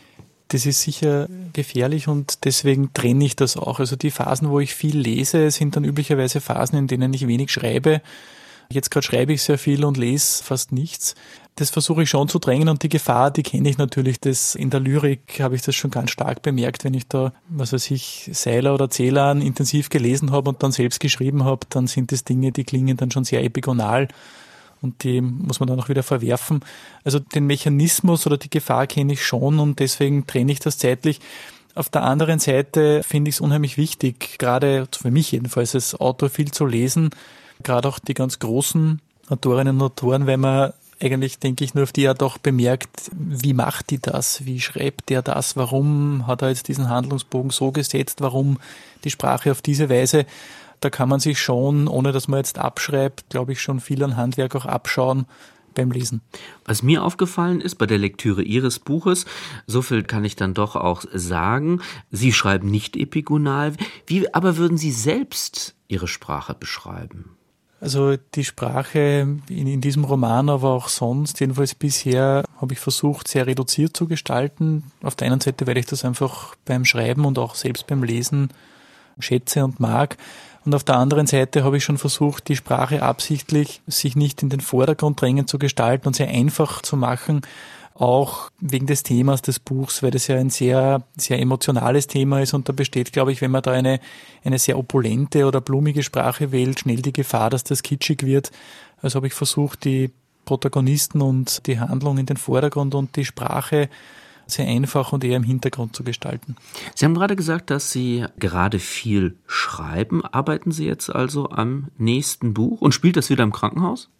S8: Das ist sicher gefährlich und deswegen trenne ich das auch. Also die Phasen, wo ich viel lese, sind dann üblicherweise Phasen, in denen ich wenig schreibe. Jetzt gerade schreibe ich sehr viel und lese fast nichts. Das versuche ich schon zu drängen und die Gefahr, die kenne ich natürlich. Das in der Lyrik habe ich das schon ganz stark bemerkt, wenn ich da, Seiler oder Celan intensiv gelesen habe und dann selbst geschrieben habe, dann sind das Dinge, die klingen dann schon sehr epigonal. Und die muss man dann auch wieder verwerfen. Also den Mechanismus oder die Gefahr kenne ich schon und deswegen trenne ich das zeitlich. Auf der anderen Seite finde ich es unheimlich wichtig, gerade für mich jedenfalls als Autor viel zu lesen, gerade auch die ganz großen Autorinnen und Autoren, weil man eigentlich, denke ich, nur auf die Art auch bemerkt, wie macht die das, wie schreibt der das, warum hat er jetzt diesen Handlungsbogen so gesetzt, warum die Sprache auf diese Weise. Da kann man sich schon, ohne dass man jetzt abschreibt, glaube ich, schon viel an Handwerk auch abschauen beim Lesen.
S2: Was mir aufgefallen ist bei der Lektüre Ihres Buches, so viel kann ich dann doch auch sagen, Sie schreiben nicht epigonal. Wie aber würden Sie selbst Ihre Sprache beschreiben?
S8: Also die Sprache in diesem Roman, aber auch sonst, jedenfalls bisher, habe ich versucht, sehr reduziert zu gestalten. Auf der einen Seite, weil ich das einfach beim Schreiben und auch selbst beim Lesen schätze und mag. Und auf der anderen Seite habe ich schon versucht, die Sprache absichtlich sich nicht in den Vordergrund drängend zu gestalten und sehr einfach zu machen, auch wegen des Themas des Buchs, weil das ja ein sehr, sehr emotionales Thema ist und da besteht, glaube ich, wenn man da eine sehr opulente oder blumige Sprache wählt, schnell die Gefahr, dass das kitschig wird. Also habe ich versucht, die Protagonisten und die Handlung in den Vordergrund und die Sprache sehr einfach und eher im Hintergrund zu gestalten.
S2: Sie haben gerade gesagt, dass Sie gerade viel schreiben. Arbeiten Sie jetzt also am nächsten Buch und spielt das wieder im Krankenhaus?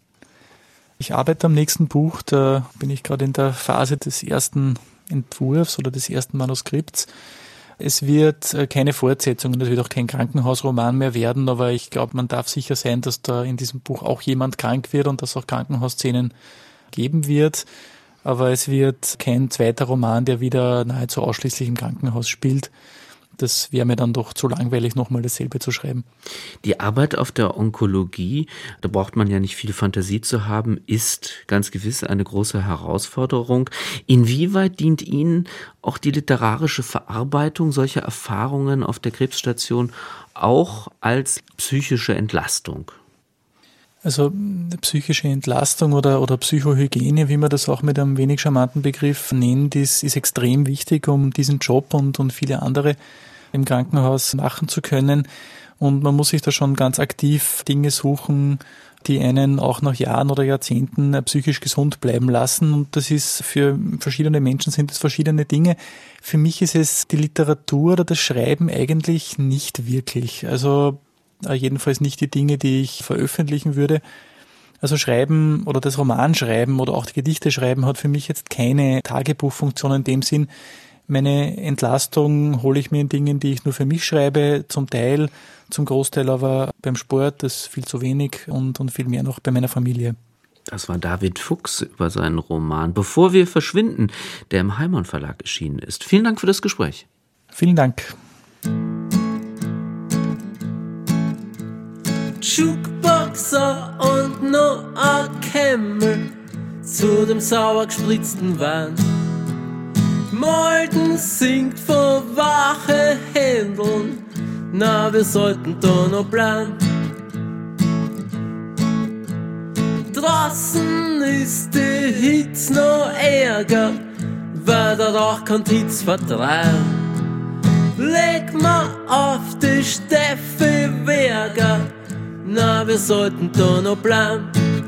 S8: Ich arbeite am nächsten Buch, da bin ich gerade in der Phase des ersten Entwurfs oder des ersten Manuskripts. Es wird keine Fortsetzung und es wird auch kein Krankenhausroman mehr werden, aber ich glaube, man darf sicher sein, dass da in diesem Buch auch jemand krank wird und dass es auch Krankenhausszenen geben wird. Aber es wird kein zweiter Roman, der wieder nahezu ausschließlich im Krankenhaus spielt. Das wäre mir dann doch zu langweilig, nochmal dasselbe zu schreiben.
S2: Die Arbeit auf der Onkologie, da braucht man ja nicht viel Fantasie zu haben, ist ganz gewiss eine große Herausforderung. Inwieweit dient Ihnen auch die literarische Verarbeitung solcher Erfahrungen auf der Krebsstation auch als psychische Entlastung?
S8: Also psychische Entlastung oder Psychohygiene, wie man das auch mit einem wenig charmanten Begriff nennt, ist extrem wichtig, um diesen Job und viele andere im Krankenhaus machen zu können. Und man muss sich da schon ganz aktiv Dinge suchen, die einen auch nach Jahren oder Jahrzehnten psychisch gesund bleiben lassen. Und das ist für verschiedene Menschen sind es verschiedene Dinge. Für mich ist es die Literatur oder das Schreiben eigentlich nicht wirklich. Also jedenfalls nicht die Dinge, die ich veröffentlichen würde. Also Schreiben oder das Romanschreiben oder auch die Gedichte schreiben hat für mich jetzt keine Tagebuchfunktion in dem Sinn. Meine Entlastung hole ich mir in Dingen, die ich nur für mich schreibe, zum Großteil aber beim Sport, das ist viel zu wenig und viel mehr noch bei meiner Familie.
S2: Das war David Fuchs über seinen Roman Bevor wir verschwinden, der im Heimon Verlag erschienen ist. Vielen Dank für das Gespräch.
S8: Vielen Dank.
S3: Jukeboxer und noch ein Kämmel zu dem sauer gespritzten Wein. Malden singt von wache Händeln, na, wir sollten da noch bleiben. Draußen ist die Hitze noch ärger, weil der Rauch kann die Hitze vertreiben. Leg mal auf die Steffi Werger, na, wir sollten da noch bleiben.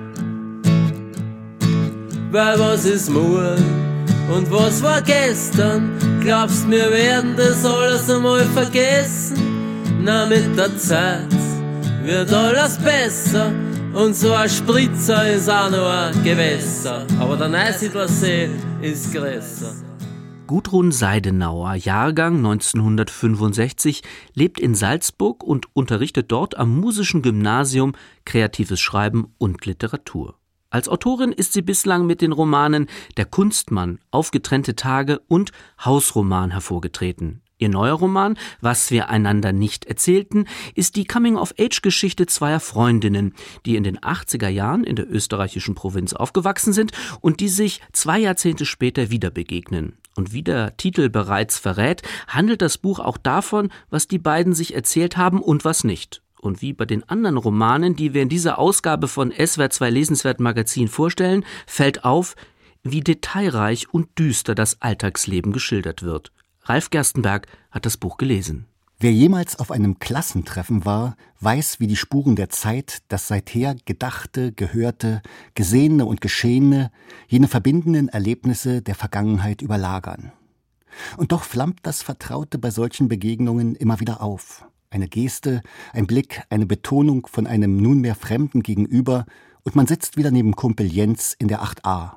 S3: Weil was ist morgen und was war gestern? Glaubst wir werden das alles einmal vergessen? Na, mit der Zeit wird alles besser und so ein Spritzer ist auch noch ein Gewässer. Aber der Neusiedler See ist größer.
S2: Gudrun Seidenauer, Jahrgang 1965, lebt in Salzburg und unterrichtet dort am Musischen Gymnasium Kreatives Schreiben und Literatur. Als Autorin ist sie bislang mit den Romanen Der Kunstmann, Aufgetrennte Tage und Hausroman hervorgetreten. Ihr neuer Roman, Was wir einander nicht erzählten, ist die Coming-of-Age-Geschichte zweier Freundinnen, die in den 80er Jahren in der österreichischen Provinz aufgewachsen sind und die sich 2 Jahrzehnte später wieder begegnen. Und wie der Titel bereits verrät, handelt das Buch auch davon, was die beiden sich erzählt haben und was nicht. Und wie bei den anderen Romanen, die wir in dieser Ausgabe von SWR 2 Lesenswert Magazin vorstellen, fällt auf, wie detailreich und düster das Alltagsleben geschildert wird. Ralf Gerstenberg hat das Buch gelesen.
S9: Wer jemals auf einem Klassentreffen war, weiß, wie die Spuren der Zeit das seither Gedachte, Gehörte, Gesehene und Geschehene, jene verbindenden Erlebnisse der Vergangenheit überlagern. Und doch flammt das Vertraute bei solchen Begegnungen immer wieder auf. Eine Geste, ein Blick, eine Betonung von einem nunmehr Fremden gegenüber und man sitzt wieder neben Kumpel Jens in der 8a.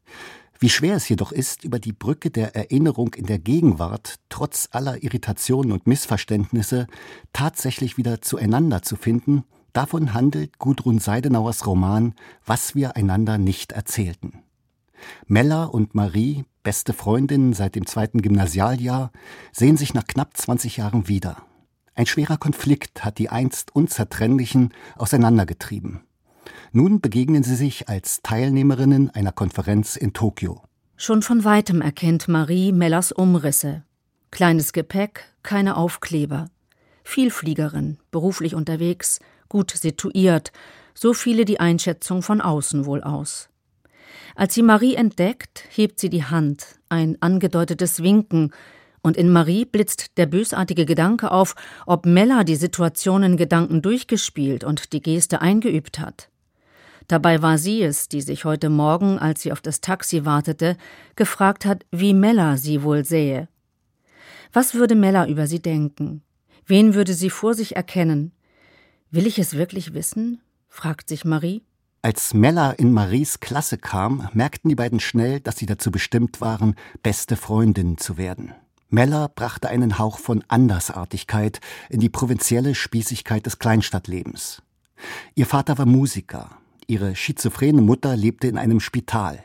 S9: Wie schwer es jedoch ist, über die Brücke der Erinnerung in der Gegenwart, trotz aller Irritationen und Missverständnisse, tatsächlich wieder zueinander zu finden, davon handelt Gudrun Seidenauers Roman Was wir einander nicht erzählten. Mella und Marie, beste Freundinnen seit dem 2. Gymnasialjahr, sehen sich nach knapp 20 Jahren wieder. Ein schwerer Konflikt hat die einst Unzertrennlichen auseinandergetrieben. Nun begegnen sie sich als Teilnehmerinnen einer Konferenz in Tokio.
S10: Schon von weitem erkennt Marie Mellas Umrisse. Kleines Gepäck, keine Aufkleber. Vielfliegerin, beruflich unterwegs, gut situiert, so fiele die Einschätzung von außen wohl aus. Als sie Marie entdeckt, hebt sie die Hand, ein angedeutetes Winken, und in Marie blitzt der bösartige Gedanke auf, ob Mella die Situation in Gedanken durchgespielt und die Geste eingeübt hat. Dabei war sie es, die sich heute Morgen, als sie auf das Taxi wartete, gefragt hat, wie Mella sie wohl sähe. Was würde Mella über sie denken? Wen würde sie vor sich erkennen? Will ich es wirklich wissen? Fragt sich Marie.
S9: Als Mella in Maries Klasse kam, merkten die beiden schnell, dass sie dazu bestimmt waren, beste Freundinnen zu werden. Mella brachte einen Hauch von Andersartigkeit in die provinzielle Spießigkeit des Kleinstadtlebens. Ihr Vater war Musiker, ihre schizophrene Mutter lebte in einem Spital.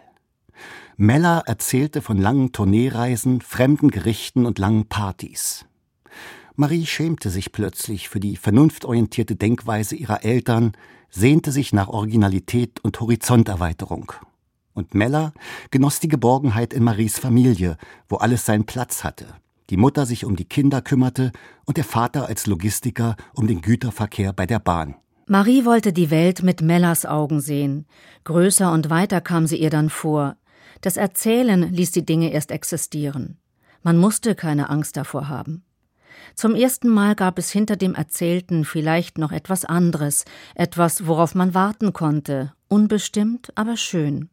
S9: Mella erzählte von langen Tourneereisen, fremden Gerichten und langen Partys. Marie schämte sich plötzlich für die vernunftorientierte Denkweise ihrer Eltern, sehnte sich nach Originalität und Horizonterweiterung. Und Mella genoss die Geborgenheit in Maries Familie, wo alles seinen Platz hatte. Die Mutter sich um die Kinder kümmerte und der Vater als Logistiker um den Güterverkehr bei der Bahn.
S10: Marie wollte die Welt mit Mellas Augen sehen. Größer und weiter kam sie ihr dann vor. Das Erzählen ließ die Dinge erst existieren. Man musste keine Angst davor haben. Zum ersten Mal gab es hinter dem Erzählten vielleicht noch etwas anderes, etwas, worauf man warten konnte, unbestimmt, aber schön.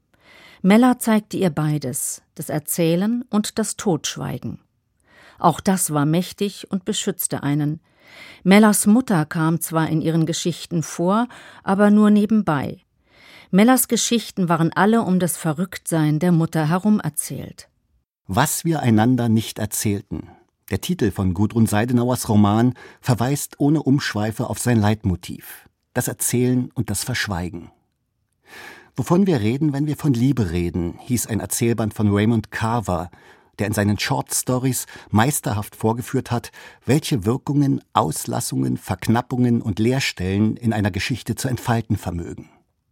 S10: Mella zeigte ihr beides, das Erzählen und das Totschweigen. Auch das war mächtig und beschützte einen. Mellas Mutter kam zwar in ihren Geschichten vor, aber nur nebenbei. Mellers Geschichten waren alle um das Verrücktsein der Mutter herum erzählt.
S9: Was wir einander nicht erzählten. Der Titel von Gudrun Seidenauers Roman verweist ohne Umschweife auf sein Leitmotiv: das Erzählen und das Verschweigen. Wovon wir reden, wenn wir von Liebe reden, hieß ein Erzählband von Raymond Carver, der in seinen Short Stories meisterhaft vorgeführt hat, welche Wirkungen Auslassungen, Verknappungen und Leerstellen in einer Geschichte zu entfalten vermögen.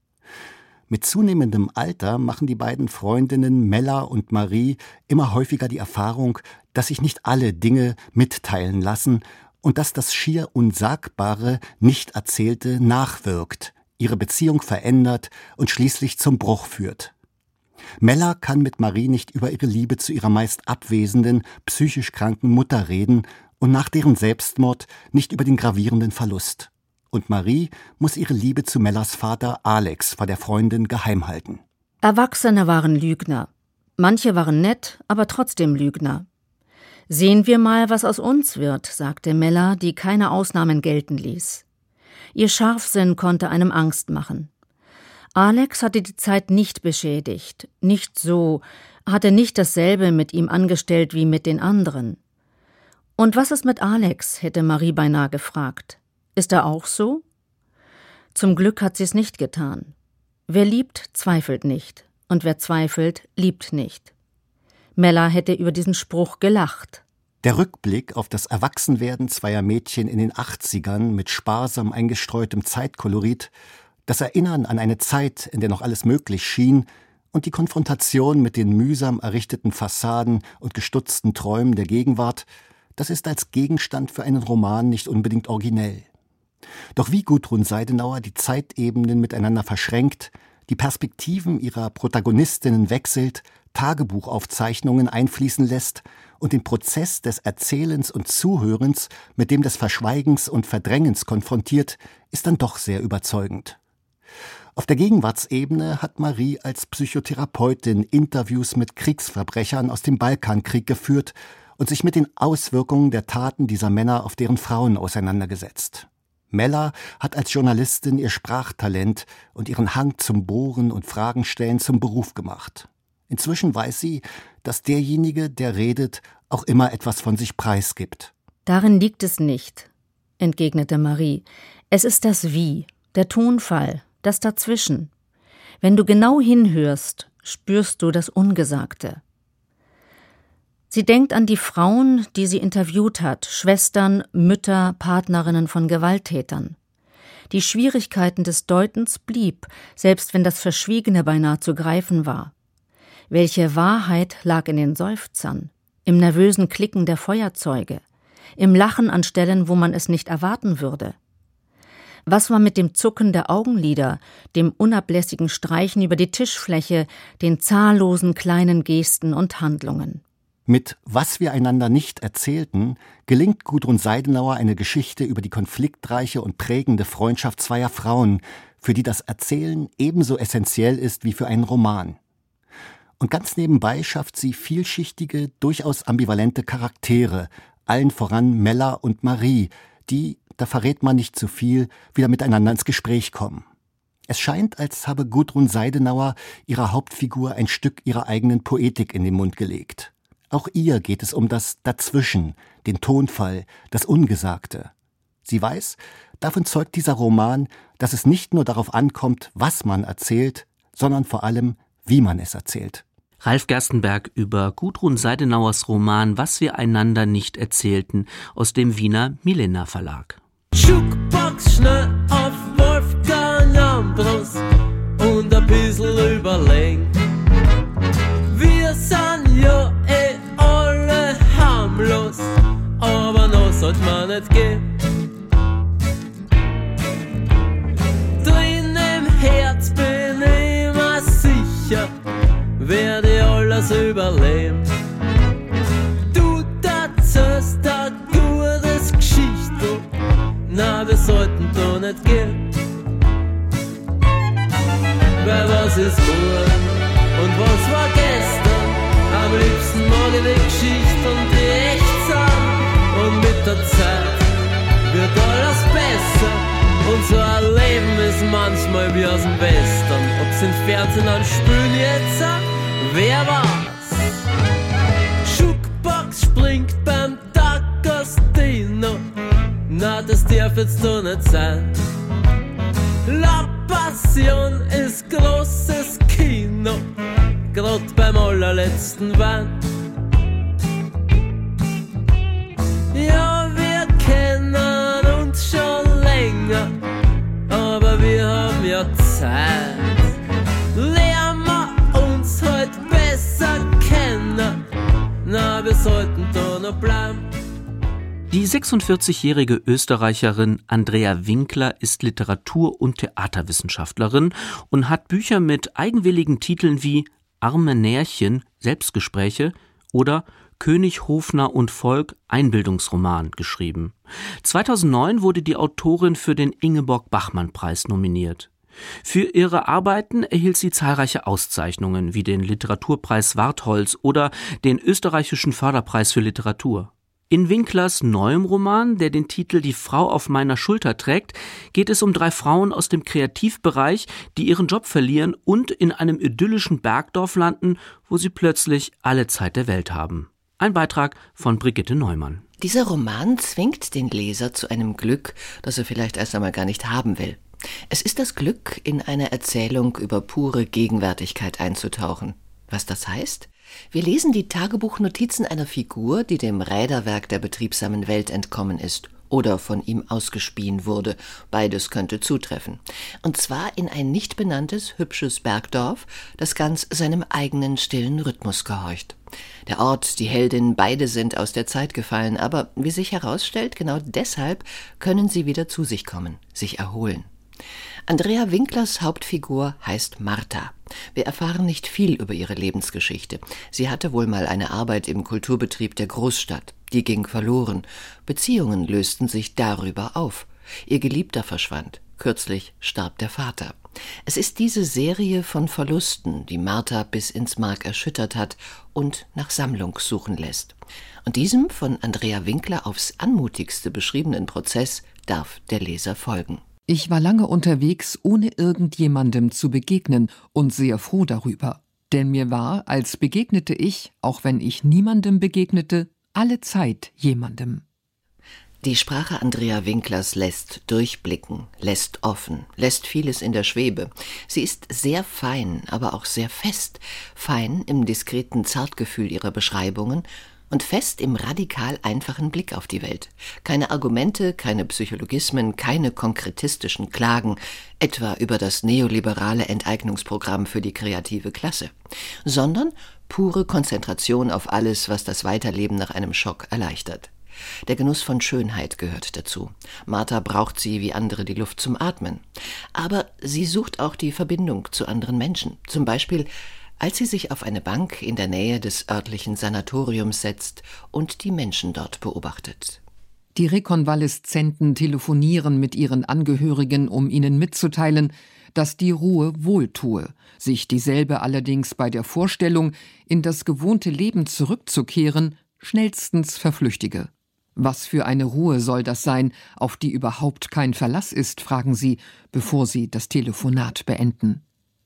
S9: Mit zunehmendem Alter machen die beiden Freundinnen Mella und Marie immer häufiger die Erfahrung, dass sich nicht alle Dinge mitteilen lassen und dass das schier Unsagbare, Nicht-Erzählte nachwirkt, ihre Beziehung verändert und schließlich zum Bruch führt. Mella kann mit Marie nicht über ihre Liebe zu ihrer meist abwesenden, psychisch kranken Mutter reden und nach deren Selbstmord nicht über den gravierenden Verlust. Und Marie muss ihre Liebe zu Mellas Vater Alex vor der Freundin geheim halten.
S10: Erwachsene waren Lügner. Manche waren nett, aber trotzdem Lügner. »Sehen wir mal, was aus uns wird«, sagte Mella, die keine Ausnahmen gelten ließ. Ihr Scharfsinn konnte einem Angst machen. Alex hatte die Zeit nicht beschädigt, nicht so, hatte nicht dasselbe mit ihm angestellt wie mit den anderen. »Und was ist mit Alex?«, hätte Marie beinahe gefragt. »Ist er auch so?« Zum Glück hat sie es nicht getan. Wer liebt, zweifelt nicht, und wer zweifelt, liebt nicht. Mella hätte über diesen Spruch gelacht.
S9: Der Rückblick auf das Erwachsenwerden zweier Mädchen in den 80ern mit sparsam eingestreutem Zeitkolorit, das Erinnern an eine Zeit, in der noch alles möglich schien, und die Konfrontation mit den mühsam errichteten Fassaden und gestutzten Träumen der Gegenwart, das ist als Gegenstand für einen Roman nicht unbedingt originell. Doch wie Gudrun Seidenauer die Zeitebenen miteinander verschränkt, die Perspektiven ihrer Protagonistinnen wechselt, Tagebuchaufzeichnungen einfließen lässt und den Prozess des Erzählens und Zuhörens mit dem des Verschweigens und Verdrängens konfrontiert, ist dann doch sehr überzeugend. Auf der Gegenwartsebene hat Marie als Psychotherapeutin Interviews mit Kriegsverbrechern aus dem Balkankrieg geführt und sich mit den Auswirkungen der Taten dieser Männer auf deren Frauen auseinandergesetzt. Mella hat als Journalistin ihr Sprachtalent und ihren Hang zum Bohren und Fragenstellen zum Beruf gemacht. Inzwischen weiß sie, dass derjenige, der redet, auch immer etwas von sich preisgibt.
S10: »Darin liegt es nicht«, entgegnete Marie. »Es ist das Wie, der Tonfall, das Dazwischen. Wenn du genau hinhörst, spürst du das Ungesagte.« Sie denkt an die Frauen, die sie interviewt hat, Schwestern, Mütter, Partnerinnen von Gewalttätern. Die Schwierigkeiten des Deutens blieb, selbst wenn das Verschwiegene beinahe zu greifen war. Welche Wahrheit lag in den Seufzern, im nervösen Klicken der Feuerzeuge, im Lachen an Stellen, wo man es nicht erwarten würde? Was war mit dem Zucken der Augenlider, dem unablässigen Streichen über die Tischfläche, den zahllosen kleinen Gesten und Handlungen?
S9: Mit »Was wir einander nicht erzählten« gelingt Gudrun Seidenauer eine Geschichte über die konfliktreiche und prägende Freundschaft zweier Frauen, für die das Erzählen ebenso essentiell ist wie für einen Roman. Und ganz nebenbei schafft sie vielschichtige, durchaus ambivalente Charaktere, allen voran Mella und Marie, die, da verrät man nicht zu viel, wieder miteinander ins Gespräch kommen. Es scheint, als habe Gudrun Seidenauer ihrer Hauptfigur ein Stück ihrer eigenen Poetik in den Mund gelegt. Auch ihr geht es um das Dazwischen, den Tonfall, das Ungesagte. Sie weiß, davon zeugt dieser Roman, dass es nicht nur darauf ankommt, was man erzählt, sondern vor allem, wie man es erzählt.
S2: Ralf Gerstenberg über Gudrun Seidenauers Roman »Was wir einander nicht erzählten« aus dem Wiener Milena Verlag.
S3: Jukebox schnell auf Wolfgang Ambros und ein bisschen überlegen. Wir sind ja alle harmlos, aber noch sollte man nicht gehen. Drin im Herz bin ich mir sicher, werde ich alles überleben. Du erzählst ein gutes Geschichte, na, wir sollten da nicht gehen. Weil was ist morgen und was war gestern? Am liebsten mag ich die Geschichten, die echt sind. Und mit der Zeit wird alles besser. Und so ein Leben ist manchmal wie aus dem Western. Gibt's im Fernsehen und spülen jetzt, wer war's? Jukebox springt beim D'Agostino, na das darf jetzt doch nicht sein. La Passion ist großes Kino, grad beim allerletzten Wein. Ja, wir kennen uns schon länger, aber wir haben ja Zeit. Lernen wir uns heute besser kennen, na, wir sollten da noch bleiben.
S2: Die 46-jährige Österreicherin Andrea Winkler ist Literatur- und Theaterwissenschaftlerin und hat Bücher mit eigenwilligen Titeln wie Arme Närchen, Selbstgespräche oder König, Hofner und Volk, Einbildungsroman geschrieben. 2009 wurde die Autorin für den Ingeborg-Bachmann-Preis nominiert. Für ihre Arbeiten erhielt sie zahlreiche Auszeichnungen wie den Literaturpreis Wartholz oder den österreichischen Förderpreis für Literatur. In Winklers neuem Roman, der den Titel Die Frau auf meiner Schulter trägt, geht es um 3 Frauen aus dem Kreativbereich, die ihren Job verlieren und in einem idyllischen Bergdorf landen, wo sie plötzlich alle Zeit der Welt haben. Ein Beitrag von Brigitte Neumann.
S11: Dieser Roman zwingt den Leser zu einem Glück, das er vielleicht erst einmal gar nicht haben will. Es ist das Glück, in eine Erzählung über pure Gegenwärtigkeit einzutauchen. Was das heißt? Wir lesen die Tagebuchnotizen einer Figur, die dem Räderwerk der betriebsamen Welt entkommen ist oder von ihm ausgespien wurde. Beides könnte zutreffen. Und zwar in ein nicht benanntes, hübsches Bergdorf, das ganz seinem eigenen stillen Rhythmus gehorcht. Der Ort, die Heldin, beide sind aus der Zeit gefallen, aber wie sich herausstellt, genau deshalb können sie wieder zu sich kommen, sich erholen. Andrea Winklers Hauptfigur heißt Martha. Wir erfahren nicht viel über ihre Lebensgeschichte. Sie hatte wohl mal eine Arbeit im Kulturbetrieb der Großstadt. Die ging verloren. Beziehungen lösten sich darüber auf. Ihr Geliebter verschwand. Kürzlich starb der Vater. Es ist diese Serie von Verlusten, die Martha bis ins Mark erschüttert hat und nach Sammlung suchen lässt. Und diesem von Andrea Winkler aufs anmutigste beschriebenen Prozess darf der Leser folgen.
S12: Ich war lange unterwegs, ohne irgendjemandem zu begegnen und sehr froh darüber. Denn mir war, als begegnete ich, auch wenn ich niemandem begegnete, alle Zeit jemandem.
S11: Die Sprache Andrea Winklers lässt durchblicken, lässt offen, lässt vieles in der Schwebe. Sie ist sehr fein, aber auch sehr fest. Fein im diskreten Zartgefühl ihrer Beschreibungen und fest im radikal einfachen Blick auf die Welt. Keine Argumente, keine Psychologismen, keine konkretistischen Klagen, etwa über das neoliberale Enteignungsprogramm für die kreative Klasse, sondern pure Konzentration auf alles, was das Weiterleben nach einem Schock erleichtert. Der Genuss von Schönheit gehört dazu. Martha braucht sie wie andere die Luft zum Atmen. Aber sie sucht auch die Verbindung zu anderen Menschen. Zum Beispiel als sie sich auf eine Bank in der Nähe des örtlichen Sanatoriums setzt und die Menschen dort beobachtet.
S12: Die Rekonvaleszenten telefonieren mit ihren Angehörigen, um ihnen mitzuteilen, dass die Ruhe wohltue, sich dieselbe allerdings bei der Vorstellung, in das gewohnte Leben zurückzukehren, schnellstens verflüchtige. Was für eine Ruhe soll das sein, auf die überhaupt kein Verlass ist, fragen sie, bevor sie das Telefonat beenden.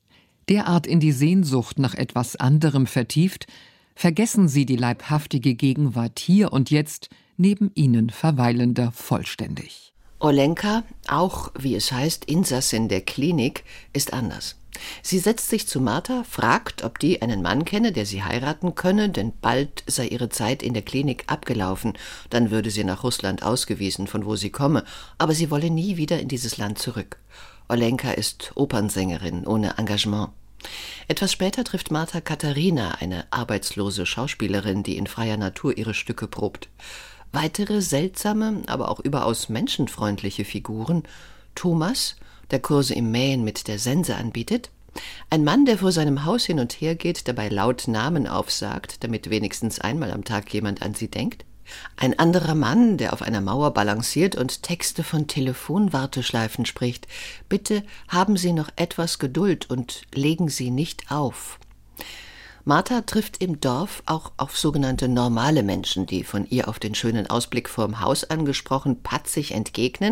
S12: Derart in die Sehnsucht nach etwas anderem vertieft, vergessen sie die leibhaftige Gegenwart hier und jetzt, neben ihnen verweilender vollständig.
S11: Olenka, auch wie es heißt, Insassin der Klinik, ist anders. Sie setzt sich zu Martha, fragt, ob die einen Mann kenne, der sie heiraten könne, denn bald sei ihre Zeit in der Klinik abgelaufen. Dann würde sie nach Russland ausgewiesen, von wo sie komme, aber sie wolle nie wieder in dieses Land zurück. Olenka ist Opernsängerin ohne Engagement. Etwas später trifft Martha Katharina, eine arbeitslose Schauspielerin, die in freier Natur ihre Stücke probt. Weitere seltsame, aber auch überaus menschenfreundliche Figuren: Thomas, der Kurse im Mähen mit der Sense anbietet, ein Mann, der vor seinem Haus hin und her geht, dabei laut Namen aufsagt, damit wenigstens einmal am Tag jemand an sie denkt, ein anderer Mann, der auf einer Mauer balanciert und Texte von Telefonwarteschleifen spricht. Bitte haben Sie noch etwas Geduld und legen Sie nicht auf. Martha trifft im Dorf auch auf sogenannte normale Menschen, die von ihr auf den schönen Ausblick vorm Haus angesprochen patzig entgegnen,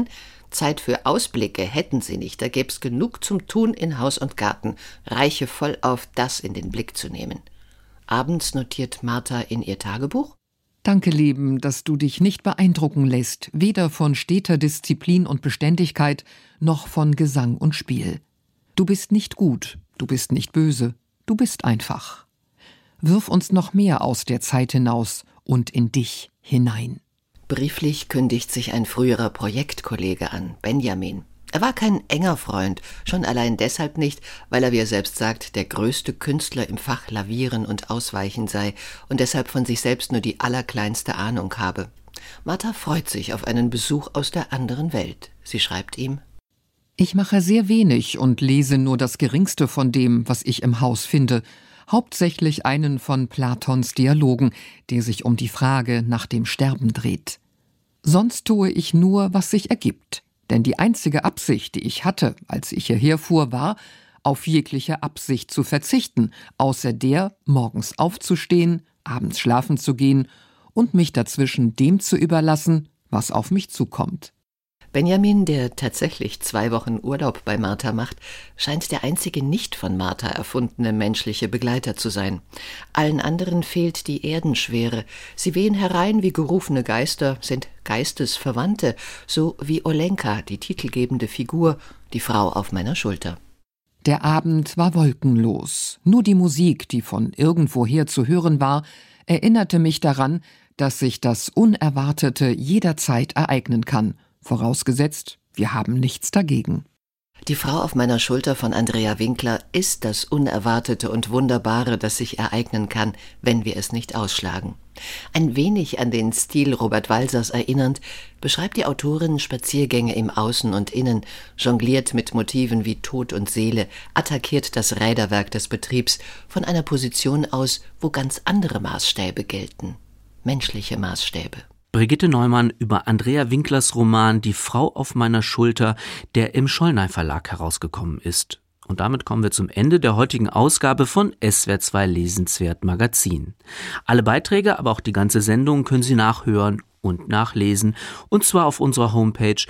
S11: Zeit für Ausblicke hätten sie nicht, da gäb's genug zum Tun in Haus und Garten, reiche voll auf, das in den Blick zu nehmen. Abends notiert Martha in ihr Tagebuch:
S12: Danke, Leben, dass du dich nicht beeindrucken lässt, weder von steter Disziplin und Beständigkeit, noch von Gesang und Spiel. Du bist nicht gut, du bist nicht böse, du bist einfach. Wirf uns noch mehr aus der Zeit hinaus und in dich hinein.
S11: Brieflich kündigt sich ein früherer Projektkollege an, Benjamin. Er war kein enger Freund, schon allein deshalb nicht, weil er, wie er selbst sagt, der größte Künstler im Fach Lavieren und Ausweichen sei und deshalb von sich selbst nur die allerkleinste Ahnung habe. Martha freut sich auf einen Besuch aus der anderen Welt. Sie schreibt ihm:
S12: Ich mache sehr wenig und lese nur das Geringste von dem, was ich im Haus finde, hauptsächlich einen von Platons Dialogen, der sich um die Frage nach dem Sterben dreht. Sonst tue ich nur, was sich ergibt. Denn die einzige Absicht, die ich hatte, als ich hierher fuhr, war, auf jegliche Absicht zu verzichten, außer der, morgens aufzustehen, abends schlafen zu gehen und mich dazwischen dem zu überlassen, was auf mich zukommt.
S11: Benjamin, der tatsächlich 2 Wochen Urlaub bei Martha macht, scheint der einzige nicht von Martha erfundene menschliche Begleiter zu sein. Allen anderen fehlt die Erdenschwere. Sie wehen herein wie gerufene Geister, sind Geistesverwandte, so wie Olenka, die titelgebende Figur, die Frau auf meiner Schulter.
S12: Der Abend war wolkenlos. Nur die Musik, die von irgendwoher zu hören war, erinnerte mich daran, dass sich das Unerwartete jederzeit ereignen kann. Vorausgesetzt, wir haben nichts dagegen.
S11: Die Frau auf meiner Schulter von Andrea Winkler ist das Unerwartete und Wunderbare, das sich ereignen kann, wenn wir es nicht ausschlagen. Ein wenig an den Stil Robert Walsers erinnernd, beschreibt die Autorin Spaziergänge im Außen und Innen, jongliert mit Motiven wie Tod und Seele, attackiert das Räderwerk des Betriebs von einer Position aus, wo ganz andere Maßstäbe gelten. Menschliche Maßstäbe.
S2: Brigitte Neumann über Andrea Winklers Roman Die Frau auf meiner Schulter, der im Schollnay Verlag herausgekommen ist. Und damit kommen wir zum Ende der heutigen Ausgabe von SWR 2 Lesenswert Magazin. Alle Beiträge, aber auch die ganze Sendung können Sie nachhören und nachlesen, und zwar auf unserer Homepage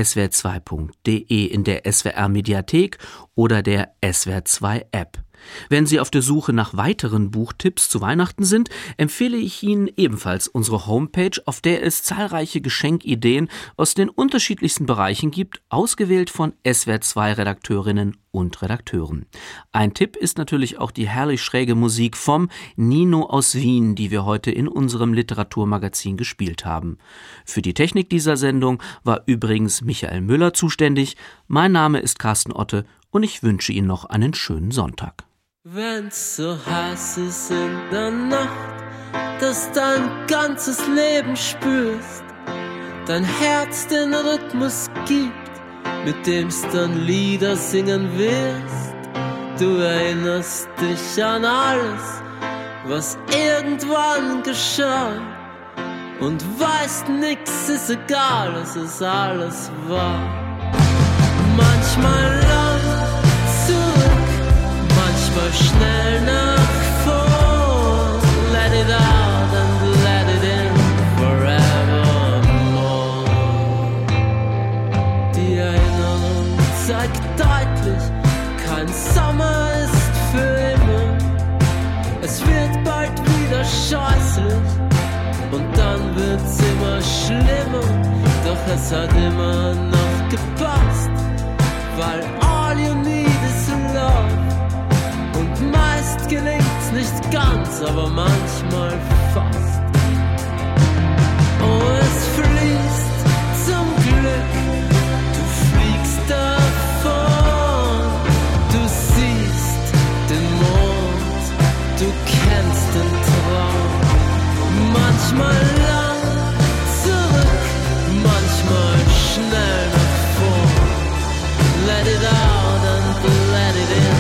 S2: swr2.de, in der SWR Mediathek oder der SWR 2 App. Wenn Sie auf der Suche nach weiteren Buchtipps zu Weihnachten sind, empfehle ich Ihnen ebenfalls unsere Homepage, auf der es zahlreiche Geschenkideen aus den unterschiedlichsten Bereichen gibt, ausgewählt von SWR 2 Redakteurinnen und Redakteuren. Ein Tipp ist natürlich auch die herrlich schräge Musik vom Nino aus Wien, die wir heute in unserem Literaturmagazin gespielt haben. Für die Technik dieser Sendung war übrigens Michael Müller zuständig. Mein Name ist Carsten Otte und ich wünsche Ihnen noch einen schönen Sonntag.
S3: Wenn's so heiß ist in der Nacht, dass dein ganzes Leben spürst, dein Herz den Rhythmus gibt, mit dem's dann Lieder singen wirst. Du erinnerst dich an alles, was irgendwann geschah, und weißt, nix ist egal, es ist alles wahr. Manchmal lang zurück, manchmal schnell nach vor. Let it out and let it in forevermore. Die Erinnerung zeigt deutlich, kein Sommer ist für immer. Es wird bald wieder scheußlich und dann wird's immer schlimmer. Doch es hat immer noch gepasst, weil all you need is love. Und meist gelingt's nicht ganz, aber manchmal fast. Oh, es fließt zum Glück, du fliegst davon. Du siehst den Mond, du kennst den Traum. Manchmal lang zurück, manchmal schnell nach vor. Let it out and let it in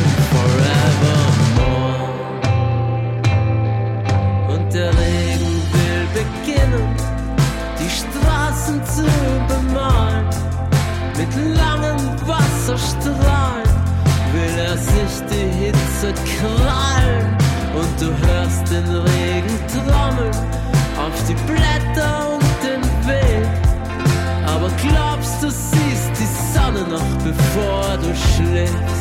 S3: forevermore. Und der Regen will beginnen, die Straßen zu bemalen. Mit langen Wasserstrahlen will er sich die Hitze krallen. Und du hörst den Regen trommeln auf die Blätter und den Weg. Aber glaubst du siehst die schläft.